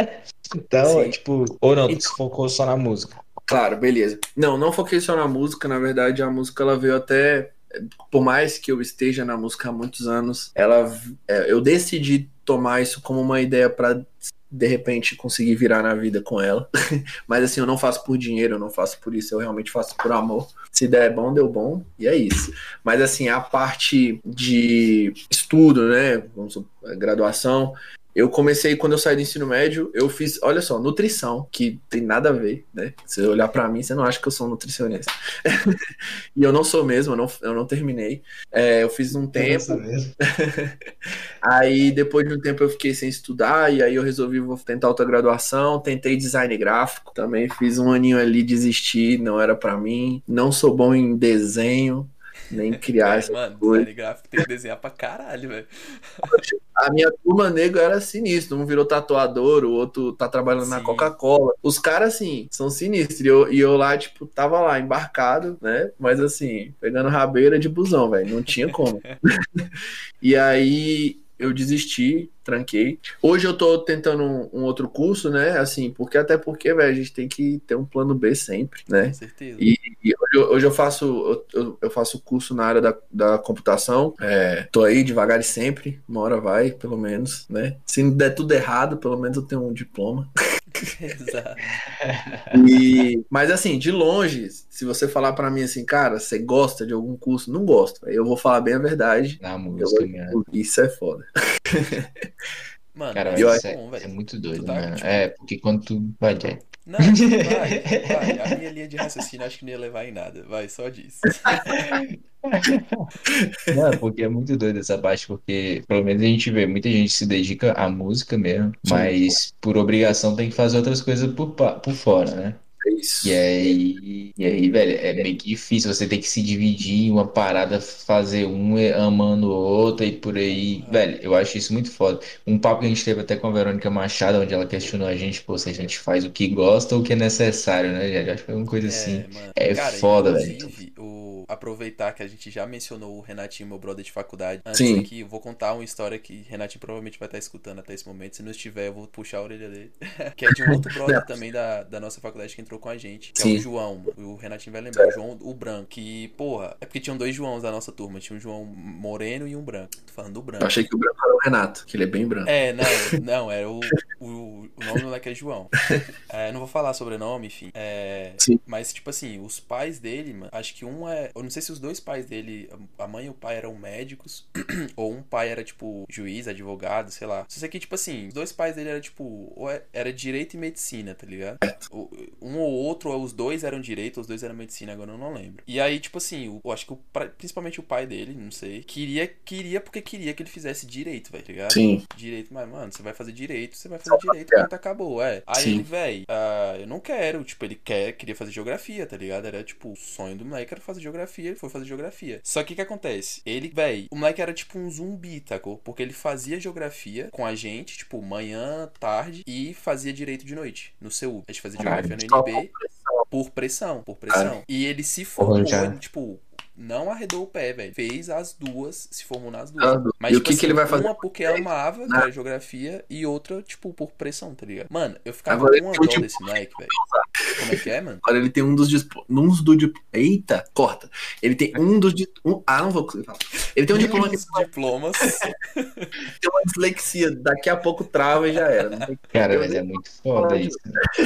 então, Sim. tipo, ou não, tu Então, se focou só na música. claro, beleza. Não, não foquei só na música, na verdade a música ela veio até, por mais que eu esteja na música há muitos anos, ela, é, eu decidi tomar isso como uma ideia para de repente conseguir virar na vida com ela. Mas assim, eu não faço por dinheiro, eu não faço por isso, eu realmente faço por amor. Se der bom, deu bom, e é isso. Mas assim, a parte de estudo, né, vamos supor, graduação, eu comecei quando eu saí do ensino médio, eu fiz, olha só, nutrição, que tem nada a ver, né? Se você olhar pra mim, você não acha que eu sou um nutricionista. E eu não sou mesmo, eu não, eu não terminei. É, eu fiz um tempo, mesmo. aí depois de um tempo eu fiquei sem estudar, e aí eu resolvi vou tentar outra graduação, tentei design gráfico, também fiz um aninho ali, desisti, não era pra mim. Não sou bom em desenho, nem criar Véi, essas mano, coisas. design gráfico tem que desenhar pra caralho, velho. A minha turma nego era sinistro. Um virou tatuador, o outro tá trabalhando na Sim. Coca-Cola. Os caras, assim, são sinistros. E eu, e eu lá, tipo, tava lá, embarcado, né? Mas, assim, pegando rabeira de busão, velho. Não tinha como. E aí eu desisti, tranquei. Hoje eu tô tentando um, um outro curso, né? Assim, porque até porque, velho, a gente tem que ter um plano B sempre, né? Com certeza. E, e hoje, eu- hoje eu faço eu, eu faço curso na área da, da computação. É, tô aí devagar e sempre, uma hora vai, pelo menos, né? Se não der tudo errado, pelo menos eu tenho um diploma. Exato. E, mas assim, de longe, se você falar pra mim assim, cara, você gosta de algum curso? Não gosto. Aí eu vou falar bem a verdade. Na Eu música, vou- mano. Isso é foda. Mano, Cara, mas eu velho, é isso é, bom, isso é velho. muito Tu doido, tá, mano. tipo, É, porque quando tu vai, Jack. não, vai, vai. A minha linha de raciocínio acho que não ia levar em nada. Vai, só disso. Não, porque é muito doido essa parte, porque pelo menos a gente vê, muita gente se dedica à música mesmo, Sim, mas por obrigação tem que fazer outras coisas por, pa- por fora, né? é E isso. aí, e aí, velho, é meio que difícil, você tem que se dividir em uma parada, fazer um e- amando o outro e por aí, velho, eu acho isso muito foda. Um papo que a gente teve até com a Verônica Machado, onde ela questionou a gente, pô, se a gente faz o que gosta ou o que é necessário, né, gente? Acho que foi uma coisa assim, É, mano. é Cara, foda, velho. inclusive, o... aproveitar que a gente já mencionou o Renatinho, meu brother de faculdade. Antes Sim. aqui, eu vou contar uma história que Renatinho provavelmente vai estar escutando até esse momento. Se não estiver, eu vou puxar a orelha dele. Que é de um outro brother também da, da nossa faculdade que entrou com a gente. Que é Sim. o João. O Renatinho vai lembrar. O João, o branco. Que, porra, é porque tinham dois Joãos da nossa turma. Tinha um João moreno e um branco. Tô falando do branco. Eu achei que o branco era o Renato, que ele é bem branco. É, não, não, era o, o, o nome do moleque é João. É, não vou falar sobrenome, enfim. É, Sim. mas, tipo assim, os pais dele, mano, acho que um é. eu não sei se os dois pais dele, a mãe e o pai eram médicos, ou um pai era, tipo, juiz, advogado, sei lá. Só sei que, tipo assim, os dois pais dele eram, tipo, ou era direito e medicina, tá ligado? Um ou outro, ou os dois eram direito, ou os dois eram medicina, agora eu não lembro. E aí, tipo assim, eu acho que o, principalmente o pai dele, não sei, queria, queria porque queria que ele fizesse direito, velho, tá ligado? Sim. Direito, mas, mano, você vai fazer direito, você vai fazer direito, pronto, acabou, é. Aí Sim. ele, velho, uh, eu não quero, tipo, ele quer, queria fazer geografia, tá ligado? Era, tipo, o sonho do moleque era fazer geografia, ele foi fazer geografia. Só que o que acontece? Ele, velho, o moleque era, tipo, um zumbi, tacou? Porque ele fazia geografia com a gente, tipo, manhã, tarde, e fazia direito de noite, no C U. A gente fazia geografia no N B, por pressão, por pressão. E ele se formou, ele, tipo... Não arredou o pé, velho. Fez as duas, se formou nas duas. Ah, mas, e tipo, o que, assim, que ele vai fazer? Uma porque amava, que era geografia, e outra, tipo, por pressão, tá ligado? Mano, eu ficava Agora com uma ele tem dó um desse moleque, velho. Como é que é, mano? Agora ele tem um dos diploma. Uns do dip... Eita, corta. Ele tem um dos. Di... Um... Ah, não vou conseguir falar. Ele tem um diploma que. Diplomas. Tem uma dislexia. Daqui a pouco trava e já era. Não tem... Cara, mas é muito foda isso.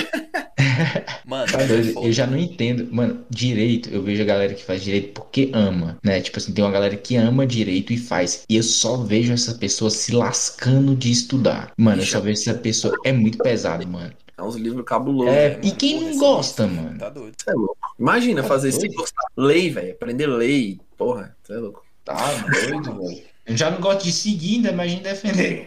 Mano, Tá mas é doido, foda. eu já não entendo. Mano, direito, eu vejo a galera que faz direito porque ama, né? Tipo assim, tem uma galera que ama direito e faz. E eu só vejo essa pessoa se lascando de estudar. Mano, eu só vejo essa pessoa. É muito pesado, mano. É uns livros cabulosos. É, né? e quem porra, não esse gosta, livro, mano? Tá doido. Você é louco. Imagina Tá fazer isso doido? sem gostar. Lei, velho. Aprender lei. Porra, você é louco. Tá doido, velho. Eu já não gosto de seguir, ainda imagina defender.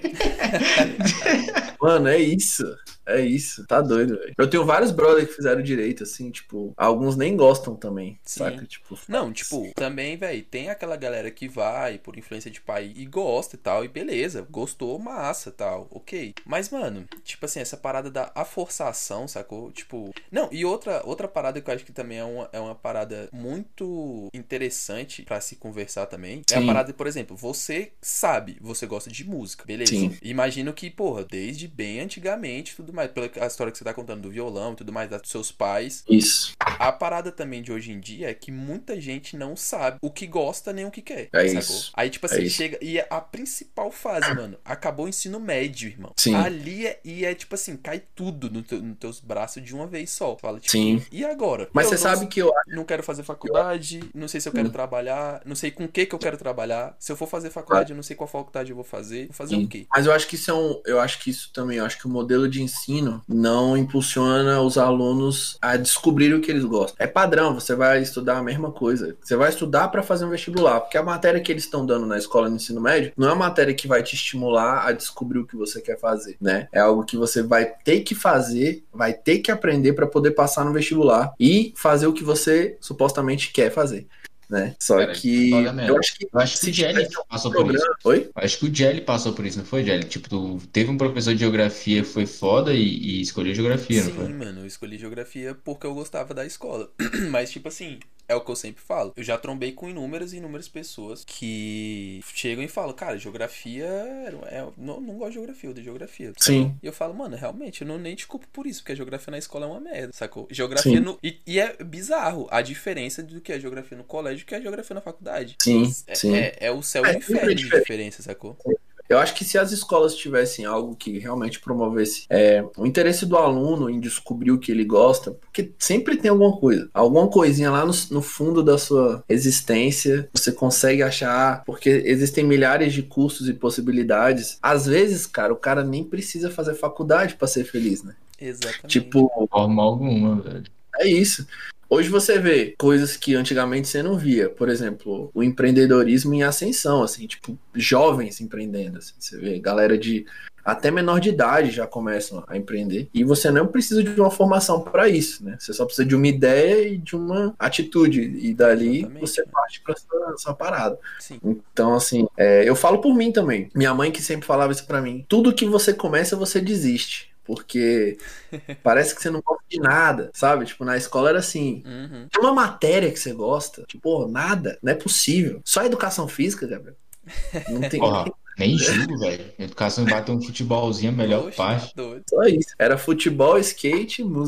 Mano, é isso. É isso. Tá doido, velho. Eu tenho vários brothers que fizeram direito, assim, tipo, alguns nem gostam também, Sim. saca? Tipo, Não, tipo, também, velho, tem aquela galera que vai por influência de pai e gosta e tal, e beleza, gostou, massa tal, ok. Mas, mano, tipo assim, essa parada da a forçação, sacou? Tipo, não, e outra, outra parada que eu acho que também é uma, é uma parada muito interessante pra se conversar também, é a Sim. parada, por exemplo, você sabe, você gosta de música, beleza? Sim. Imagino que, porra, desde bem antigamente, tudo mais, pela a história que você tá contando do violão e tudo mais, dos seus pais, Isso. a parada também de hoje em dia é que muita gente não sabe o que gosta nem o que quer. É sacou? isso. Aí, tipo É assim, isso. chega. E a principal fase, mano, acabou o ensino médio, irmão. Sim. Ali é, e é tipo assim, cai tudo no teu, nos teus braços de uma vez só. Fala, tipo, Sim. e agora? Mas Eu você não- sabe que eu Não quero fazer faculdade, não sei se eu quero Hum. trabalhar, não sei com o que que eu quero trabalhar. Se eu for fazer faculdade, eu não sei qual faculdade eu vou fazer. Vou fazer Sim. o quê? Mas eu acho que isso é um. Eu acho que isso também, eu acho que o modelo de ensino não impulsiona os alunos a descobrir o que eles gostam. É padrão, você vai estudar a mesma coisa. Você vai estudar para fazer um vestibular, porque a matéria que eles estão dando na escola no ensino médio não é uma matéria que vai te estimular a descobrir o que você quer fazer, né? É algo que você vai ter que fazer, vai ter que aprender para poder passar no vestibular e fazer o que você supostamente quer fazer. Né? Só Cara, que foda mesmo. eu acho que Eu acho que se o Jelly tivesse um passou por isso. programa- Oi? Eu acho que o Jelly passou por isso, não foi, Jelly? Tipo, tu teve um professor de geografia que foi foda e, e escolheu geografia, não Sim, foi? mano, eu escolhi geografia porque eu gostava da escola. Mas, tipo assim, é o que eu sempre falo. Eu já trombei com inúmeras e inúmeras pessoas que chegam e falam, cara, geografia. É, não, não gosto de geografia, eu odeio geografia. sacou? Sim. E eu falo, mano, realmente, eu não nem te culpo por isso, porque a geografia na escola é uma merda, sacou? Geografia Sim. no. E, e é bizarro a diferença do que é geografia no colégio e que é geografia na faculdade. Sim, É, sim. é, é o céu e É, o inferno sempre de diferente. diferença, sacou? Eu acho que se as escolas tivessem algo que realmente promovesse é, o interesse do aluno em descobrir o que ele gosta, porque sempre tem alguma coisa, alguma coisinha lá no, no fundo da sua existência, você consegue achar, porque existem milhares de cursos e possibilidades. Às vezes, cara, o cara nem precisa fazer faculdade para ser feliz, né? Exatamente. Tipo, De forma alguma, velho. é isso. Hoje você vê coisas que antigamente você não via. Por exemplo, o empreendedorismo em ascensão, assim, tipo, jovens empreendendo. Assim. Você vê galera de até menor de idade já começam a empreender. E você não precisa de uma formação para isso, né? Você só precisa de uma ideia e de uma atitude. E dali Exatamente, você né? parte para sua, sua parada. Sim. Então, assim, é, eu falo por mim também. Minha mãe que sempre falava isso pra mim. Tudo que você começa, você desiste. Porque parece que você não gosta de nada, sabe? Tipo, na escola era assim. Uhum. Tem uma matéria que você gosta? Tipo, pô, nada. Não é possível. Só educação física, Gabriel. Não tem Porra, nem julgo, velho. Educação bater um futebolzinho é a melhor Oxe, parte. doido. só isso. Era futebol, skate e música.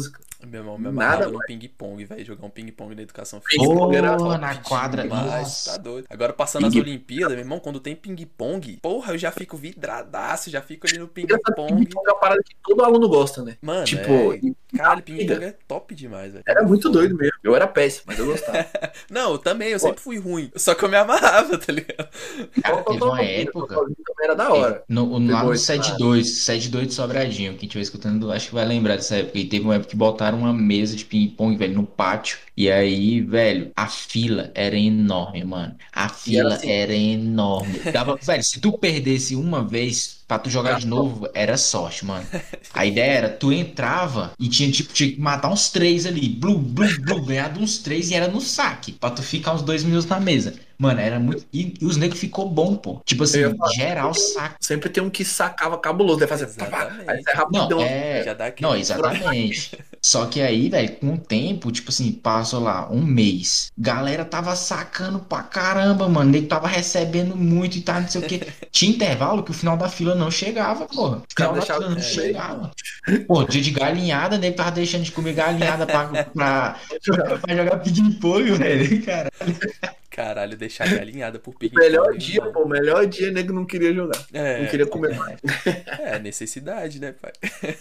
Meu irmão me Nada amarrava no mais. ping-pong, velho. Jogar um ping-pong na educação física. Ping-pong era Porra, top na quadra. Demais, Nossa. tá doido. Agora, passando as Ping- Olimpíadas, meu irmão, quando tem ping-pong, porra, eu já fico vidradaço, já fico ali no Engraçado que ping-pong. ping-pong é uma parada que todo aluno gosta, né? Mano, Tipo, é... e- Caralho, e- ping-pong é top demais, velho. Era muito Foda. doido mesmo. Eu era péssimo, mas eu gostava. Não, eu também, eu Pô. sempre fui ruim. Só que eu me amarrava, tá ligado? Cara, teve uma época. Também era da hora. No, lá Pegou no esse sete dois, sete dois de Sobradinho, quem estiver escutando, acho que vai lembrar dessa época. E teve uma época que botaram uma mesa de ping-pong, velho, no pátio. E aí, velho, a fila era enorme, mano. A fila assim- era enorme. Dava, velho, se tu perdesse uma vez pra tu jogar de novo, era sorte, mano. A ideia era, tu entrava e tinha, tipo, tinha que matar uns três ali. Blu, blu, blu, ganhar de uns três e era no saque. Pra tu ficar uns dois minutos na mesa. Mano, era muito. E, e os negros ficou bom, pô. Tipo assim, Eu ia falar, geral saca. Sempre tem um que sacava cabuloso, aí fazia. pá, pá, Exatamente. Aí sai rapidão. Não, é. Já dá aquele... Não, exatamente. Só que aí, velho, com o tempo, tipo assim, passou lá um mês. Galera tava sacando pra caramba, mano. Nego tava recebendo muito e tal, não sei o quê. Tinha intervalo que o final da fila não chegava, porra. O final da deixava fila não no meio, chegava. Pô, dia de galinhada, nego tava deixando de comer galinhada pra, pra, pra jogar ping-pong, velho. Cara. Caralho, deixar galinhada por O ping-pong. melhor dia, mano. pô, o melhor dia, nego não queria jogar. É, Não queria comer mais. é necessidade, né, pai?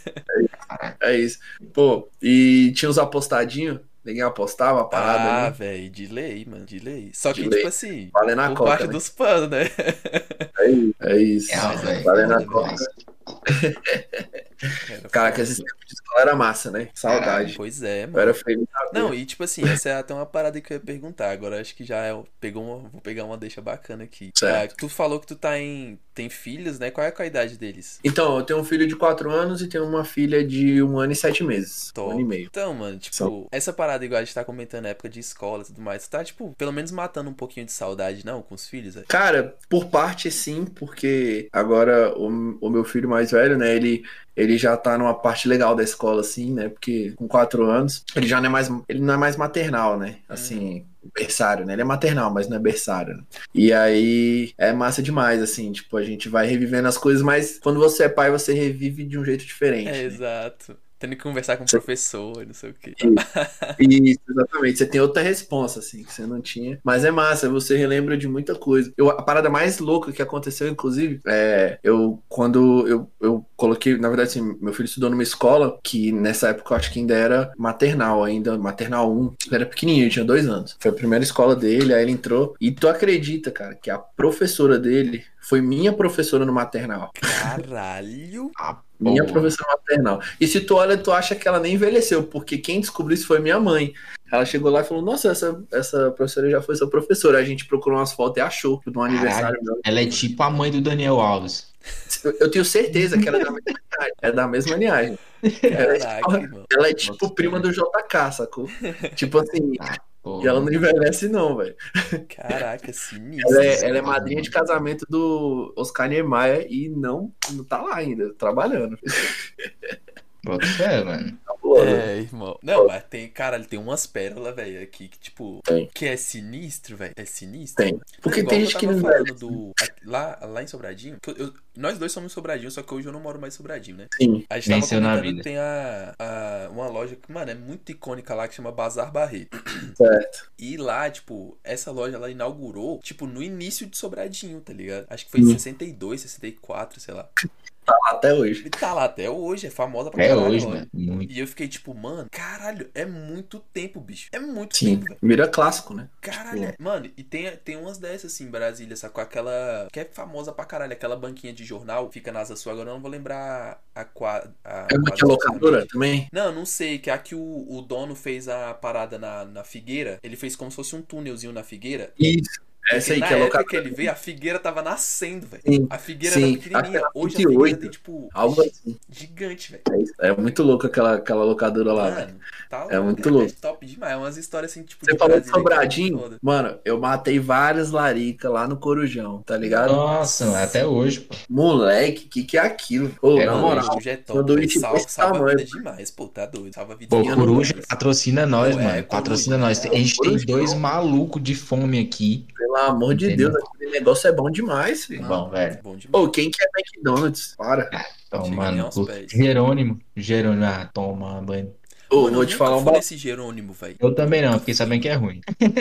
É isso. Pô, e tinha os apostadinhos. Ninguém apostava a parada Ah, ali. velho, de lei, mano, de lei. Só que, De lei. tipo assim, Valendo a por coca, baixo né? dos panos, né? É isso. É isso. É, Mas velho. Valendo a foda, coca. velho. Era Cara, foda. que esse tempo de escola era massa, né? Saudade. Pois é, Eu mano. era feliz. da vida. Não, e tipo assim, essa é até uma parada que eu ia perguntar. Agora acho que já é, pegou uma, vou pegar uma deixa bacana aqui. Certo. Ah, tu falou que tu tá em, tem filhos, né? Qual é a idade deles? Então, eu tenho um filho de quatro anos e tenho uma filha de um ano e sete meses. Um Top. ano e meio. Então, mano, tipo, São- essa parada igual a gente tá comentando na época de escola e tudo mais, tu tá, tipo, pelo menos matando um pouquinho de saudade, não, com os filhos, velho? Cara, por parte sim, porque agora o, o meu filho mais velho, né, ele, ele já tá numa parte legal da escola, assim, né, porque com quatro anos, ele já não é mais, ele não é mais maternal, né, assim, berçário, né, ele é maternal, mas não é berçário, né? E aí é massa demais, assim, tipo, a gente vai revivendo as coisas, mas quando você é pai, você revive de um jeito diferente, É, né? exato. Tendo que conversar com o professor e não sei o quê. Isso, exatamente. Você tem outra responsa, assim, que você não tinha. Mas é massa, você relembra de muita coisa. Eu, a parada mais louca que aconteceu, inclusive, é eu, quando eu, eu coloquei, na verdade, assim, meu filho estudou numa escola que nessa época eu acho que ainda era maternal, ainda, maternal um. Ele era pequenininho, tinha dois anos. Foi a primeira escola dele, aí ele entrou. E tu acredita, cara, que a professora dele foi minha professora no maternal. Caralho! Minha Boa. professora maternal. E se tu olha, tu acha que ela nem envelheceu, porque quem descobriu isso foi minha mãe. Ela chegou lá e falou: Nossa, essa, essa professora já foi sua professora. A gente procurou umas fotos e achou de um aniversário meu. Ela é tipo a mãe do Daniel Alves. Eu, eu tenho certeza que ela é da mesma linhagem. É da mesma linhagem. Ela é, Caraca, tipo, mano. ela é tipo prima do J K, sacou? Tipo assim, Pô, e ela não envelhece, não, velho. Caraca, sinistro. Ela é, ela é madrinha de casamento do Oscar Niemeyer e não, não tá lá ainda, trabalhando. bota fé, mano. É, irmão. Não, mas tem, cara, tem umas pérolas, velho, aqui que, tipo, Tem. que é sinistro, velho. É sinistro. Tem. Porque Igual tem eu gente que tava não falando envelhece. do lá, lá em Sobradinho, que eu- eu- nós dois somos em Sobradinho, só que hoje eu não moro mais em Sobradinho, né? Sim. A gente tava Venceu na comentando vida. que tem a, a- uma loja que, mano, é muito icônica lá, que chama Bazar Barreto. Certo. E lá, tipo, essa loja ela inaugurou, tipo, no início de Sobradinho, tá ligado? Acho que foi em Hum. sessenta e dois, sessenta e quatro, sei lá. Tá lá até hoje. E tá lá até hoje, é famosa pra É caralho. hoje, ó. mano. Muito. E eu fiquei tipo, mano, caralho, é muito tempo, bicho. É muito Sim. tempo, velho. Vira clássico, né? Caralho, Tipo- é- mano, e tem, tem umas dessas assim em Brasília, sacou? Aquela. Que é famosa pra caralho, aquela banquinha de jornal, fica na Asa Sul, agora eu não vou lembrar a quadra. A É uma quadra locadora exatamente. também? Não, não sei, que é a que o, o dono fez a parada na, na figueira, ele fez como se fosse um túnelzinho na figueira. Isso. Essa aí na que é época locadora. que ele veio, a figueira tava nascendo, velho. Sim, A figueira sim. era pequenininha. Aquela Hoje a vinte e figueira oito. tem, tipo, Algo assim. gigante, velho. É, isso. É muito louco aquela, aquela locadora lá, velho. Mano, tá É muito é louco. top demais. É umas histórias assim, tipo, Você de falou de Brasília que é Sobradinho? foda. Mano, eu matei várias laricas lá no Corujão, tá ligado? Nossa, mano, até hoje, pô. Moleque, que que é aquilo? Ô, É, na mano, moral, Coruja é top, sanduíche velho. Sal, desse salva a tamanho. vida demais. Pô, tá doido. Salva a vida Pô, Tinha Coruja no- patrocina nós, Pô, é, mano. Coruja, Patrocina nós. é, A gente tem Coruja. dois malucos de fome aqui. pelo amor de Entendeu? Deus, aquele negócio é bom demais, filho. Bom, velho. Bom demais. Ô, quem quer McDonald's? Para. Então, Chega mano, nem aos o pés. Jerônimo. Jerônimo, ah, toma banho. Ô, Mano, vou eu te nunca falar um fui bagulho. nesse Jerônimo, velho. Eu também não, fiquei sabendo que é ruim.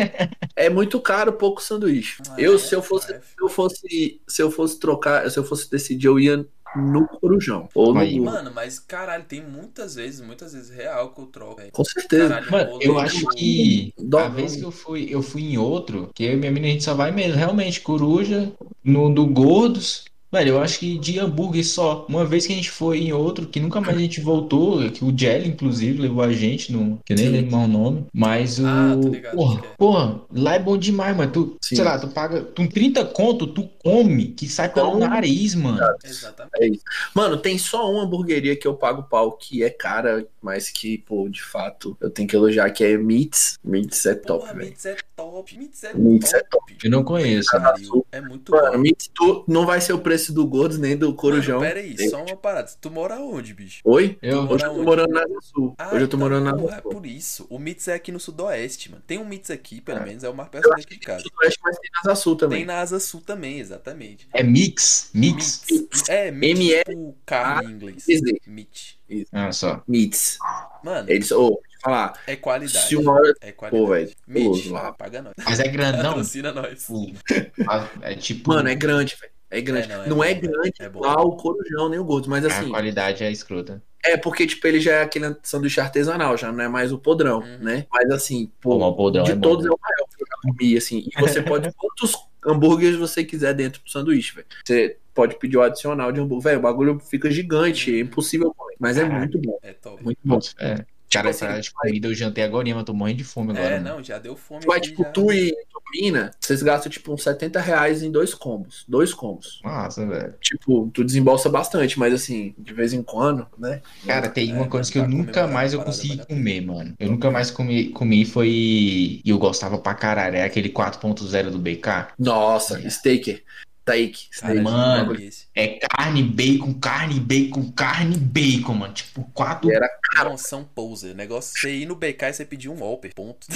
É muito caro pouco sanduíche. Ah, Eu, é? se eu fosse, Ah, é. se eu fosse, se eu fosse trocar, se eu fosse decidir, eu ia no Corujão ou no Aí. Gordo. Mano, mas caralho, tem muitas vezes, muitas vezes real que eu troco, velho. Com certeza. Caralho, Mano, rolê, eu acho tipo, que a Dogão. vez que eu fui, eu fui em outro, que eu e minha menina a gente só vai mesmo, realmente, Coruja, no do Gordos. Velho, eu acho que de hambúrguer só. Uma vez que a gente foi em outro, que nunca mais a gente voltou, que o Jelly, inclusive, levou a gente, no, que eu nem Sim. lembro mais o nome. Mas Ah, tô o. ligado, Porra, acho que é. porra, lá é bom demais, mano. Tu, Sim. sei lá, tu paga. Tu trinta conto, tu come, que sai pelo Com- nariz, mano. Exatamente. É isso. Mano, tem só uma hamburgueria que eu pago pau, que é cara, mas que, pô, de fato, eu tenho que elogiar, que é Meats. Meats é top, Porra, velho. Mits é top. Mits é Mits é top. Eu não conheço, mano. Pariu, é muito Mano, bom. Meats tu, não vai ser o preço do Gordos nem do Corujão. Mano, pera aí, só uma parada. Tu mora onde, bicho? Oi? Eu- Hoje mora eu tô onde? morando na Asa Sul. Ah, Hoje eu tô então, morando na porra, Asa é Sul. por isso. O Mits é aqui no Sudoeste, mano. Tem um Mits aqui, pelo É. menos, é o mais Eu perto acho daqui que de tem no casa. Sudoeste, mas tem na Asa Sul também. Tem na Asa Sul também, exatamente. É mix? Mix? Mits. É, Mits, M L tipo carne em inglês. Z. Meat. Ah, só. Meats. Mano, Eles, ô, vou te falar. é qualidade. Se uma hora. É Pô, qualidade. velho, Meat, fabuloso lá. paga nós. Mas é grandão? Patrocina nós. Tipo, a- é tipo. Mano, é grande, velho. É grande. É, não, é não bom, é velho. grande É bom. igual o Corujão nem o Gordo, mas A assim. qualidade é escrota. É porque, tipo, ele já é aquele sanduíche artesanal, já não é mais o podrão, Uhum. né? Mas assim, Pô, pô, mas o podrão de é bom, todos né? é o maior que eu já comi, assim. E você pode quantos hambúrgueres você quiser dentro do sanduíche, velho. Você pode pedir o adicional de hambúrguer. Velho, o bagulho fica gigante, é Uhum. impossível comer. Mas é muito bom, É top. muito bom. É. Cara, assim, essa de comida eu jantei agora, mas tô morrendo de fome agora, É, mano. não, já deu fome Vai, aqui, tipo, já. tu e Mina, vocês gastam, tipo, uns setenta reais em dois combos. Dois combos. Nossa, velho. Tipo, tu desembolsa bastante, mas assim, de vez em quando, né? Cara, tem É, uma coisa mano, que eu pra nunca comemorar mais a eu parada consegui vale a pena. comer, mano. Eu nunca mais comi, comi foi. E eu gostava pra caralho. É aquele quatro ponto zero do B K. Nossa, steak. Steak. Cara, steak. Mano. Bagulho. esse. É carne, bacon, carne, bacon, carne, bacon, mano. Tipo, quatro. Era Não, são poser. O negócio é você ir no B K e você pedir um Whopper. Ponto.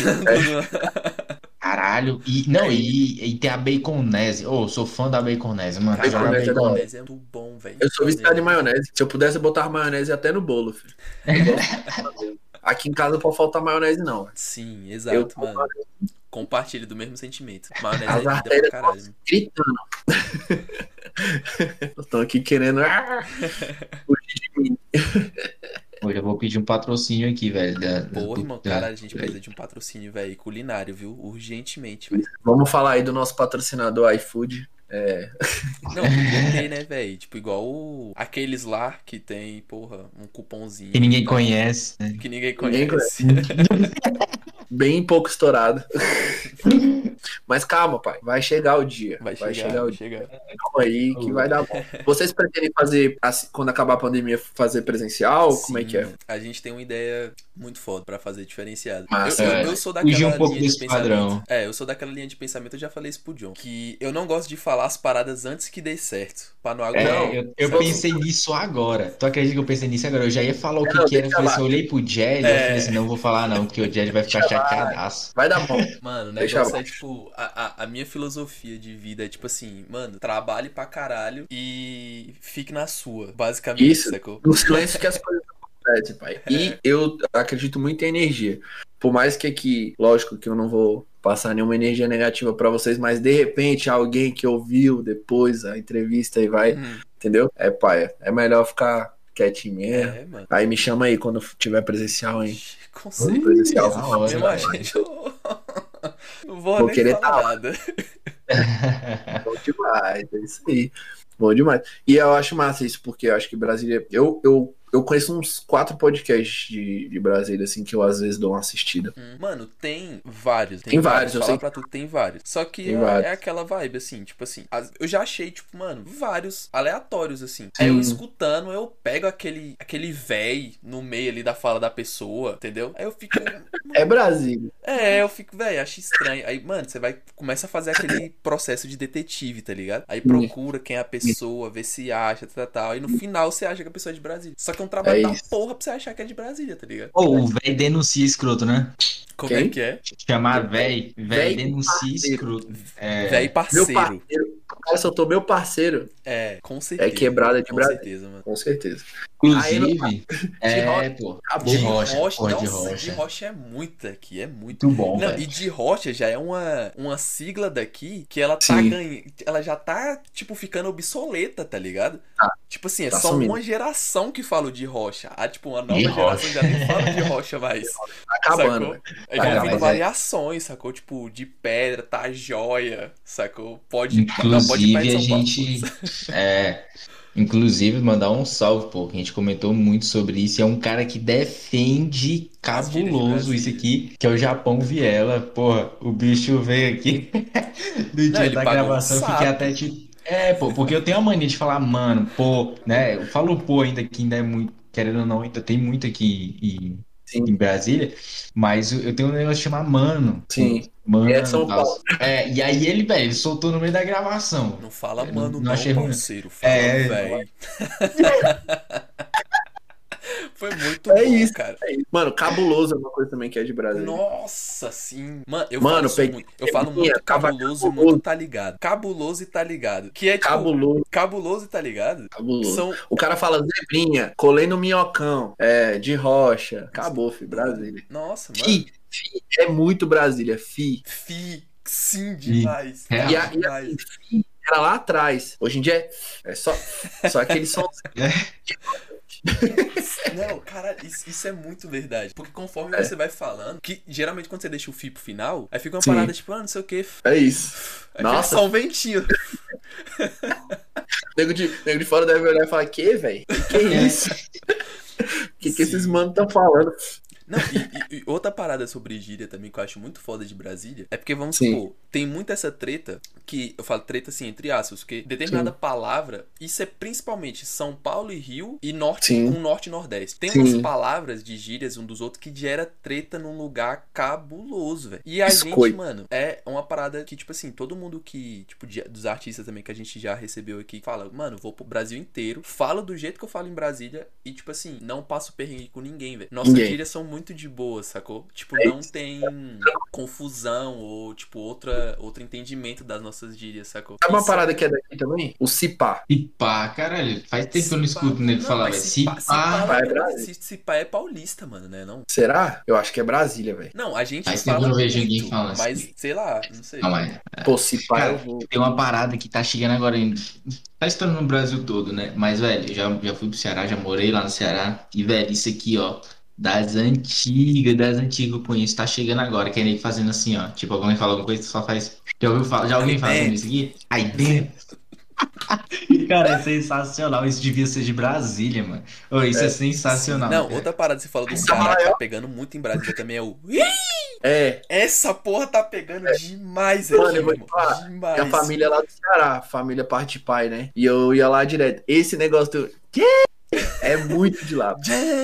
Caralho. E, não, e, e tem a baconese. Ô, eu sou fã da baconese, mano. Cara, Joga maionese é da hora. maionese é muito bom, velho. Eu sou viciado em maionese. Se eu pudesse, eu botava maionese até no bolo, filho. Eu gosto de fazer. Aqui em casa não pode faltar maionese, não. Sim, Eu exato, tô mano. Compartilhe do mesmo sentimento. Maionese As é vida pra artérias caralho. estão gritando. Estão aqui querendo ah, fugir de mim. Hoje eu vou pedir um patrocínio aqui, velho. Da, da- Porra, irmão, da- caralho, a gente precisa de um patrocínio, velho, culinário, viu? Urgentemente, velho. Vamos falar aí do nosso patrocinador iFood. É, Não, podia ter, né, velho? Tipo, igual o... aqueles lá que tem, porra, um cupomzinho. Que ninguém e tal, conhece, né? Que ninguém Ninguém conhece. bem pouco estourado. Mas calma, pai. Vai chegar o dia. Vai chegar, o vai dia. chegar. Calma aí que vai dar bom. Vocês pretendem fazer, assim, quando acabar a pandemia, fazer presencial? Como é que é? Sim, a gente tem uma ideia muito foda pra fazer diferenciado. Massa, eu, eu, é. eu sou Fugir daquela um pouco linha de desse pensamento. padrão. É, eu sou daquela linha de pensamento, eu já falei isso pro John. Que eu não gosto de falar as paradas antes que dê certo. Pra não É, aguentar. eu, eu Sabe? pensei nisso agora. Tu acredita que eu pensei nisso agora? Eu já ia falar o que, Não, que era. Eu deixa falei lá. assim, eu olhei pro Jelly e eu É. falei assim, não vou falar não, porque o Jelly vai ficar Deixa lá. chateadaço. Vai dar bom. Mano, o Deixa negócio é abaixo. tipo, a, a, a minha filosofia de vida é tipo assim, mano, trabalhe pra caralho e fique na sua, basicamente, Isso. sacou? No silêncio que as coisas acontecem, pai. E eu acredito muito em energia. Por mais que aqui, lógico que eu não vou passar nenhuma energia negativa pra vocês, mas de repente alguém que ouviu depois a entrevista e vai, Hum, entendeu? É, pai, é melhor ficar quietinho mesmo. é, mano. Aí me chama aí quando tiver presencial, hein? Com Vamos presencial. da hora, Mesmo a velho. gente, eu não vou, Vou nem querer falar tá lá. nada. Bom demais, é isso aí. Bom demais. E eu acho massa isso, porque eu acho que Brasília. Eu, eu, eu conheço uns quatro podcasts de, de Brasília, assim, que eu às vezes dou uma assistida. Hum, Mano, tem vários. Tem vários, eu Falar sei. pra tu, tem vários. Só que Tem é, vários. é aquela vibe, assim, tipo assim. as- Eu já achei, tipo, mano, vários aleatórios, assim. Sim. Aí eu escutando, eu pego aquele, aquele véi no meio ali da fala da pessoa, entendeu? Aí eu fico. É Brasília. É, eu fico, velho, acho estranho. Aí, mano, você vai, começa a fazer aquele processo de detetive, tá ligado? Aí procura quem é a pessoa, vê se acha, tal, tal. E no final você acha que a pessoa é de Brasília. Só que é um trabalho É da isso. porra pra você achar que é de Brasília, tá ligado? Ô, o velho denuncia escroto, né? Como Quem? é que é? Chamar velho, velho Véi denuncia parceiro. escroto. É, Véi Meu parceiro. parceiro, O cara soltou meu parceiro. É, com certeza. É quebrada de com Brasília. certeza, mano. Com certeza. Inclusive, é, Rocha, pô, acabou. de rocha, Rocha, porra, de nossa, rocha. de rocha é muito aqui, é muito. Muito bom, Não, velho. e de rocha já é uma, uma sigla daqui que ela tá Sim. ganhando. Ela já tá, tipo, ficando obsoleta, tá ligado? Tá. Tipo assim, é Tá só sumindo. uma geração que fala o de rocha. Ah, tipo, uma nova De geração rocha. já nem fala de rocha mais. Tá acabando, Sacou? velho. Aí Cara, já vindo mas é- variações, sacou? Tipo, de pedra, tá joia, sacou? Pode. Não, pode ir pra Inclusive, a São Paulo. gente. É, inclusive, mandar um salve, pô, que a gente comentou muito sobre isso. E é um cara que defende As gírias de cabuloso isso Brasília. aqui, que é o Japão Viela. Porra, o bicho veio aqui no Não, dia ele da pagou um gravação. Fiquei sapo. até tipo. É, pô, porque eu tenho a mania de falar, mano, pô, né? Eu falo pô ainda que ainda é muito, querendo ou não, ainda tem muito aqui em, Sim. em Brasília, mas eu eu tenho um negócio de chamar mano. Sim. Mano, É São tal. Paulo. É, e aí ele, velho, ele soltou no meio da gravação. Não fala Eu mano, não não, achei ruim. parceiro. Fala, É. véi. Foi muito É bom, isso. cara. É isso. Mano, cabuloso é uma coisa também que é de Brasília. Nossa, sim. Mano, eu Mano, falo isso peguei- muito. Eu falo peguei, muito tava cabuloso e cabuloso. muito tá ligado. Cabuloso e tá ligado. Que é tipo. Cabuloso, Cabuloso e tá ligado? cabuloso. São. O cara fala zebrinha, colei no minhocão, é, de rocha. Acabou, fi, Brasília. Nossa, mano. Fi, fi, é muito Brasília, fi. Fi. Sim, demais. Real. E, a, e demais. assim, fi era lá atrás. Hoje em dia é, é só, só aquele som. Não, cara, isso, isso é muito verdade. Porque conforme É. você vai falando, que geralmente quando você deixa o fi pro final, aí fica uma Sim. parada tipo, ah, não sei o que. É isso. Aí Nossa. fica só um ventinho. Nego de, nego de fora deve olhar e falar, que, velho? Que, que é isso? O que, que esses Sim. manos estão falando? Não, e, e- e outra parada sobre gíria também que eu acho muito foda de Brasília é porque, vamos Sim. supor, tem muito essa treta que, eu falo treta assim, entre aspas, porque determinada Sim. palavra, isso é principalmente São Paulo e Rio e norte Sim. com norte e nordeste. Tem Sim. umas palavras de gírias um dos outros que gera treta num lugar cabuloso, velho. E a Biscoito. gente, mano, é uma parada que, tipo assim, todo mundo que, tipo, de- dos artistas também que a gente já recebeu aqui, fala, mano, vou pro Brasil inteiro, falo do jeito que eu falo em Brasília e, tipo assim, não passo perrengue com ninguém, velho. Nossas Ninguém. gírias são muito de boa, sacou? Tipo, É não isso. tem confusão ou, tipo, outra, outro entendimento das nossas gírias, sacou? Sabe uma Isso- parada que é daqui também? O cipá. E pá, caralho, faz tempo que eu não escuto nego falar, mas velho. se Se pá, se pá, pá, Pá é não, Brasília. se- se pá é paulista, mano, né? Não? Será? Eu acho que é Brasília, velho. Não, a gente Faz tempo fala que eu não vejo muito, ninguém falando assim. mas, sei lá, não sei. calma aí. Pô, cipá Cara, eu vou. tem uma parada que tá chegando agora ainda. Tá estourando no Brasil todo, né? Mas, velho, eu já, já fui pro Ceará, já morei lá no Ceará. E, velho, isso aqui, ó, das antigas, das antigas eu conheço, tá chegando agora. Que é nego fazendo assim, ó. Tipo, alguém fala alguma coisa, tu só faz. Já ouviu falar? Já alguém Aí fazendo dentro. isso aqui? Aí dentro. Cara, é sensacional. Isso devia ser de Brasília, mano. Ô, isso é, sensacional. Não, cara. outra parada que você falou do Aí, Ceará que maior. tá pegando muito em Brasília também é o. Ih, É, essa porra tá pegando demais Mano, aqui, eu vou te irmão. falar, Demais. minha família é lá do Ceará, família parte de pai, né? E eu ia lá direto. Esse negócio do. "Quê?" É muito de lá.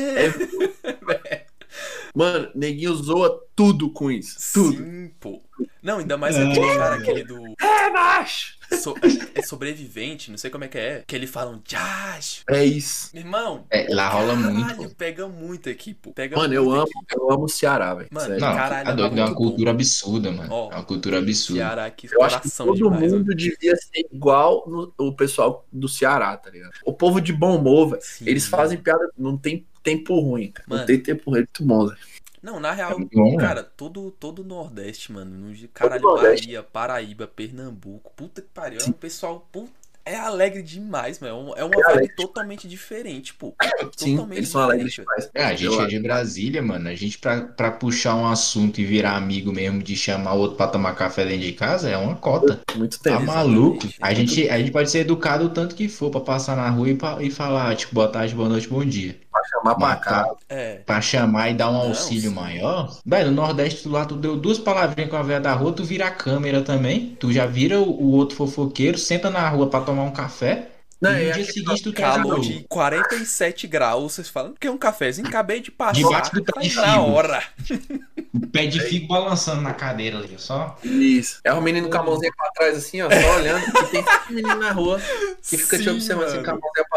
É... Mano, neguinho zoa tudo com isso. Tudo. Sim, pô. Não, ainda mais aquele cara, aquele do. É, macho! so- é sobrevivente, não sei como é que é. Que eles falam Josh. É isso. Meu irmão. É, lá rola caralho, muito, pô. pega muito aqui, pô. Pega Mano, eu muito amo, aqui. eu amo o Ceará, velho. Mano, Sério. Não, caralho, tá doido, é muito uma bom. cultura absurda, mano. Ó, É uma cultura absurda. Ceará aqui, Eu acho que coração todo demais, mundo mano. devia ser igual no, o pessoal do Ceará, tá ligado? O povo de bom humor, velho. Sim. Eles fazem piada, não tem tempo ruim, cara. Mano. Não tem tempo ruim, é muito bom, velho. Não, na real, É muito bom, cara, todo, todo o Nordeste, mano. No, caralho, Nordeste. Bahia, Paraíba, Pernambuco. Puta que pariu. É um pessoal. Puta, é alegre demais, mano. É uma É vibe alegre. totalmente diferente, pô. Sim, Totalmente eles são alegres diferente, demais. É, a gente Eu é acho. de Brasília, mano. A gente, pra, pra puxar um assunto e virar amigo mesmo, de chamar o outro pra tomar café dentro de casa, é uma cota. Muito Tá tempo. maluco? exatamente. A gente, a gente pode ser educado o tanto que for pra passar na rua e, pa- e falar, tipo, boa tarde, boa noite, bom dia. Pra chamar pra Mas cá. pra, É. pra chamar e dar um Não, auxílio sim. maior. Velho, no Nordeste, tu lá, tu deu duas palavrinhas com a velha da rua, tu vira a câmera também. Tu já vira o, o outro fofoqueiro, senta na rua pra tomar um café. Não, e é no dia aquele seguinte tu traz Calor o- de quarenta e sete graus, vocês falam que é um cafezinho, acabei de passar. Debaixo do pé de Faz na figo. hora. o pé de figo balançando na cadeira ali, só. Isso. É o menino com a mãozinha pra trás, assim, ó, só olhando. E tem cinco meninos na rua que fica te Sim, observando assim, mano. com a mãozinha pra trás.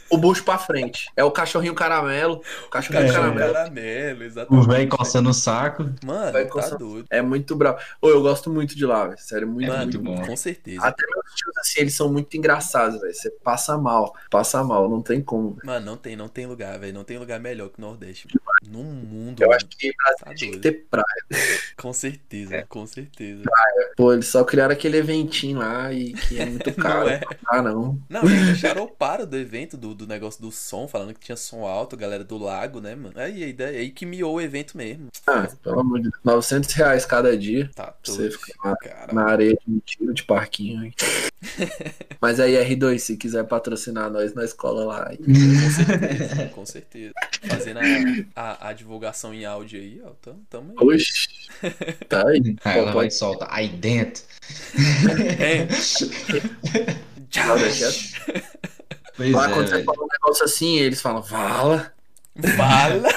o bucho pra frente. É o cachorrinho caramelo. O cachorrinho É, caramelo. caramelo, O exatamente. velho coçando o saco. Mano, Vai tá coçar- doido. É muito bravo. Ô, eu gosto muito de lá, velho. Sério, muito, É Mano, muito bom. com certeza. Até meus tios, assim, eles são muito engraçados, velho. Você passa mal. Passa mal, não tem como. Véio. Mano, não tem, não tem lugar, velho. Não tem lugar melhor que o Nordeste. No mundo, Eu mano. acho que Brasil Tá tinha que doido. ter praia. Com certeza, com certeza. Pô, eles só criaram aquele eventinho lá e que é muito caro. Não é. Ah, não. Não, e ainda charoparam do evento, do, do negócio do som, falando que tinha som alto, galera do lago, né, mano? Aí, aí, aí que miou o evento mesmo. Ah, pelo amor de Deus. novecentos reais cada dia. Tá Você doido. fica lá Cara. na areia de tiro, de parquinho. Aí. Mas aí, R dois, se quiser patrocinar nós na escola lá. aí- Com certeza, com certeza. Fazendo a, a, a divulgação em áudio aí, ó. Tamo, tamo aí. Oxi. Tá aí. Aí ela Pô, vai pode e solta. Aí dentro. É. Não, deixa- Pois Lá é, quando você velho. fala um negócio assim, eles falam, vala. Fala!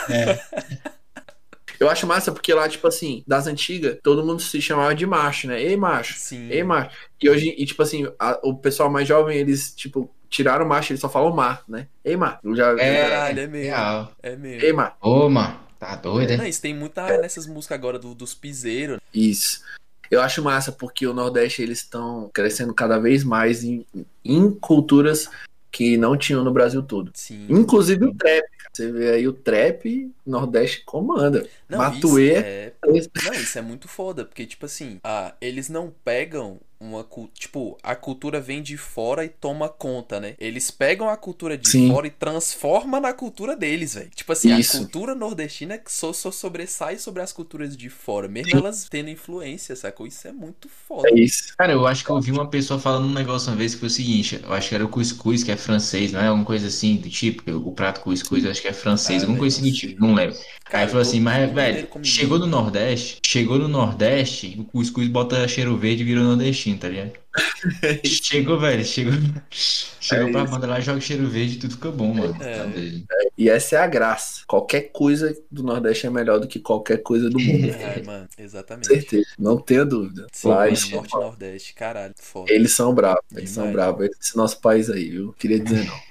Eu acho massa porque lá, tipo assim, das antigas, todo mundo se chamava de macho, né? Ei, macho. Sim. Ei, macho. E hoje, e, tipo assim, a- o pessoal mais jovem, eles, tipo, tiraram o macho, eles só falam mar, né? Ei, mar. Eu já, É, Caralho, é mesmo. real. É mesmo. Ei, mar. Ô, mano, tá doido, Não, é? isso tem muita nessas músicas agora do, dos piseiros. Isso. Eu acho massa porque o Nordeste, eles estão crescendo cada vez mais em, em culturas que não tinham no Brasil todo. Sim. Inclusive o trap. Cara. Você vê aí o trap, Nordeste comanda. Não, Matuê. isso é... Não, isso é muito foda, porque, tipo assim, ah, eles não pegam uma cultura. Tipo, a cultura vem de fora e toma conta, né? Eles pegam a cultura de Sim. fora e transformam na cultura deles, velho. Tipo assim, Isso. a cultura nordestina que só, só sobressai sobre as culturas de fora, mesmo elas tendo influência, sacou? Isso é muito foda. É isso. Cara, eu acho que eu ouvi uma pessoa falando um negócio uma vez que foi o seguinte, eu acho que era o cuscuz, que é francês, não é? Alguma coisa assim, do tipo, o prato cuscuz, eu acho que é francês, Ah, alguma velho, coisa assim não do sei. tipo, não lembro. Cara, Aí falou assim, todo mas, mundo inteiro velho, come chegou milho. no Nordeste, chegou no Nordeste, o cuscuz bota cheiro verde e vira nordestino, tá ligado? Chegou, velho, chegou, chegou É pra isso. banda lá, joga cheiro verde e tudo fica bom, mano. É. Tá doido. E essa é a graça. Qualquer coisa do Nordeste é melhor do que qualquer coisa do mundo. Ai, mano, exatamente. Certeza. Não tenha dúvida. Sim, Lá mano, eles, Norte e Nordeste, caralho, foda. eles são bravos. Eles são Demais. bravos. Esse nosso país aí, viu? Queria dizer não.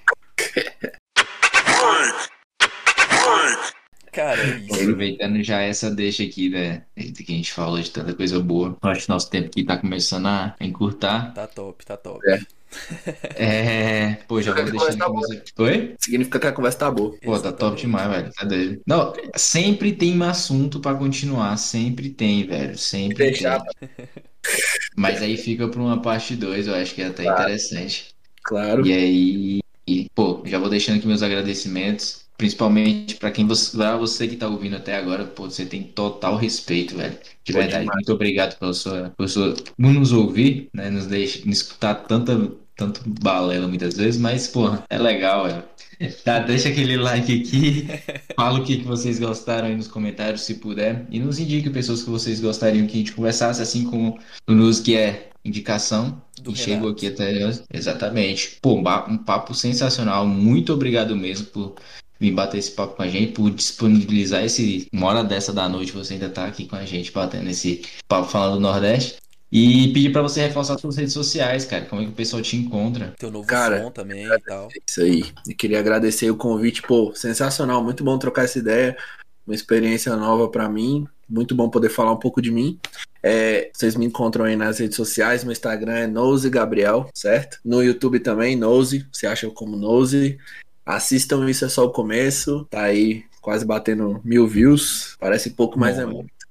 Cara, é isso. Aproveitando já essa deixa aqui, né, que a gente falou de tanta coisa boa, eu acho que nosso tempo aqui tá começando a encurtar. Tá top, tá top. É. É, pô, já vou deixando aqui meus... Oi? Significa que a conversa tá boa. Pô, tá top Exatamente. demais, velho. Tá doido. Não, sempre tem assunto pra continuar. Sempre tem, velho. Sempre Deixar, tem. Mas aí fica pra uma parte dois, eu acho que é até interessante. claro. E aí, e, pô, já vou deixando aqui meus agradecimentos. Principalmente pra quem você, pra você que tá ouvindo até agora, pô, você tem total respeito, velho. De Pô, verdade. demais. Muito obrigado pela sua, por sua, por nos ouvir, né? Nos deixar, nos escutar tanta, tanto balela muitas vezes, mas, pô, é legal, velho. Tá, deixa aquele like aqui, fala o que, que vocês gostaram aí nos comentários, se puder, e nos indique pessoas que vocês gostariam que a gente conversasse, assim como o Nus, que é indicação, Do e chegou Renato. aqui até nós. Exatamente. Pô, um ba- um papo sensacional, muito obrigado mesmo por vir bater esse papo com a gente, por disponibilizar esse, uma hora dessa da noite, você ainda tá aqui com a gente, batendo esse papo falando do Nordeste. E pedir pra você reforçar suas redes sociais, cara, como é que o pessoal te encontra. Teu novo Cara, som também e tal. É isso aí. Eu queria agradecer o convite, pô, sensacional, muito bom trocar essa ideia, uma experiência nova pra mim, muito bom poder falar um pouco de mim. É, vocês me encontram aí nas redes sociais, no Instagram é Nose Gabriel, certo? No YouTube também, Nose, você acha como Nose. Assistam Isso É Só o Começo, tá aí quase batendo mil views, parece pouco, mas é Bom, muito.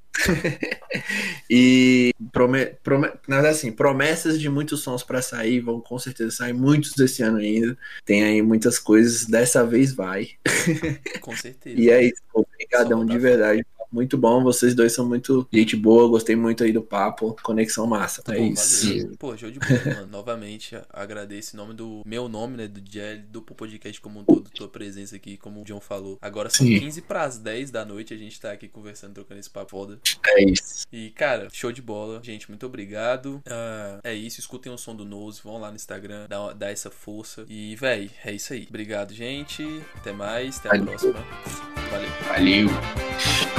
E prome, prome, na verdade, assim, promessas de muitos sons pra sair, vão com certeza sair muitos esse ano ainda. Tem aí muitas coisas, dessa vez vai. Com certeza. E é isso, obrigadão Só de botar verdade. Muito bom, vocês dois são muito gente boa, gostei muito aí do papo, conexão massa. É Pô, isso. valeu. Pô, show de bola, mano. Novamente, agradeço em nome do meu nome, né? Do Jelly, do podcast como um todo, tua presença aqui, como o John falou. Agora são Sim. quinze pras dez da noite, a gente tá aqui conversando, trocando esse papo foda. É isso. E, cara, show de bola. Gente, muito obrigado. Ah, é isso, escutem o som do Nose, vão lá no Instagram, dá, dá essa força. E, véi, é isso aí. Obrigado, gente. Até mais, até a Valeu. próxima. Valeu. valeu.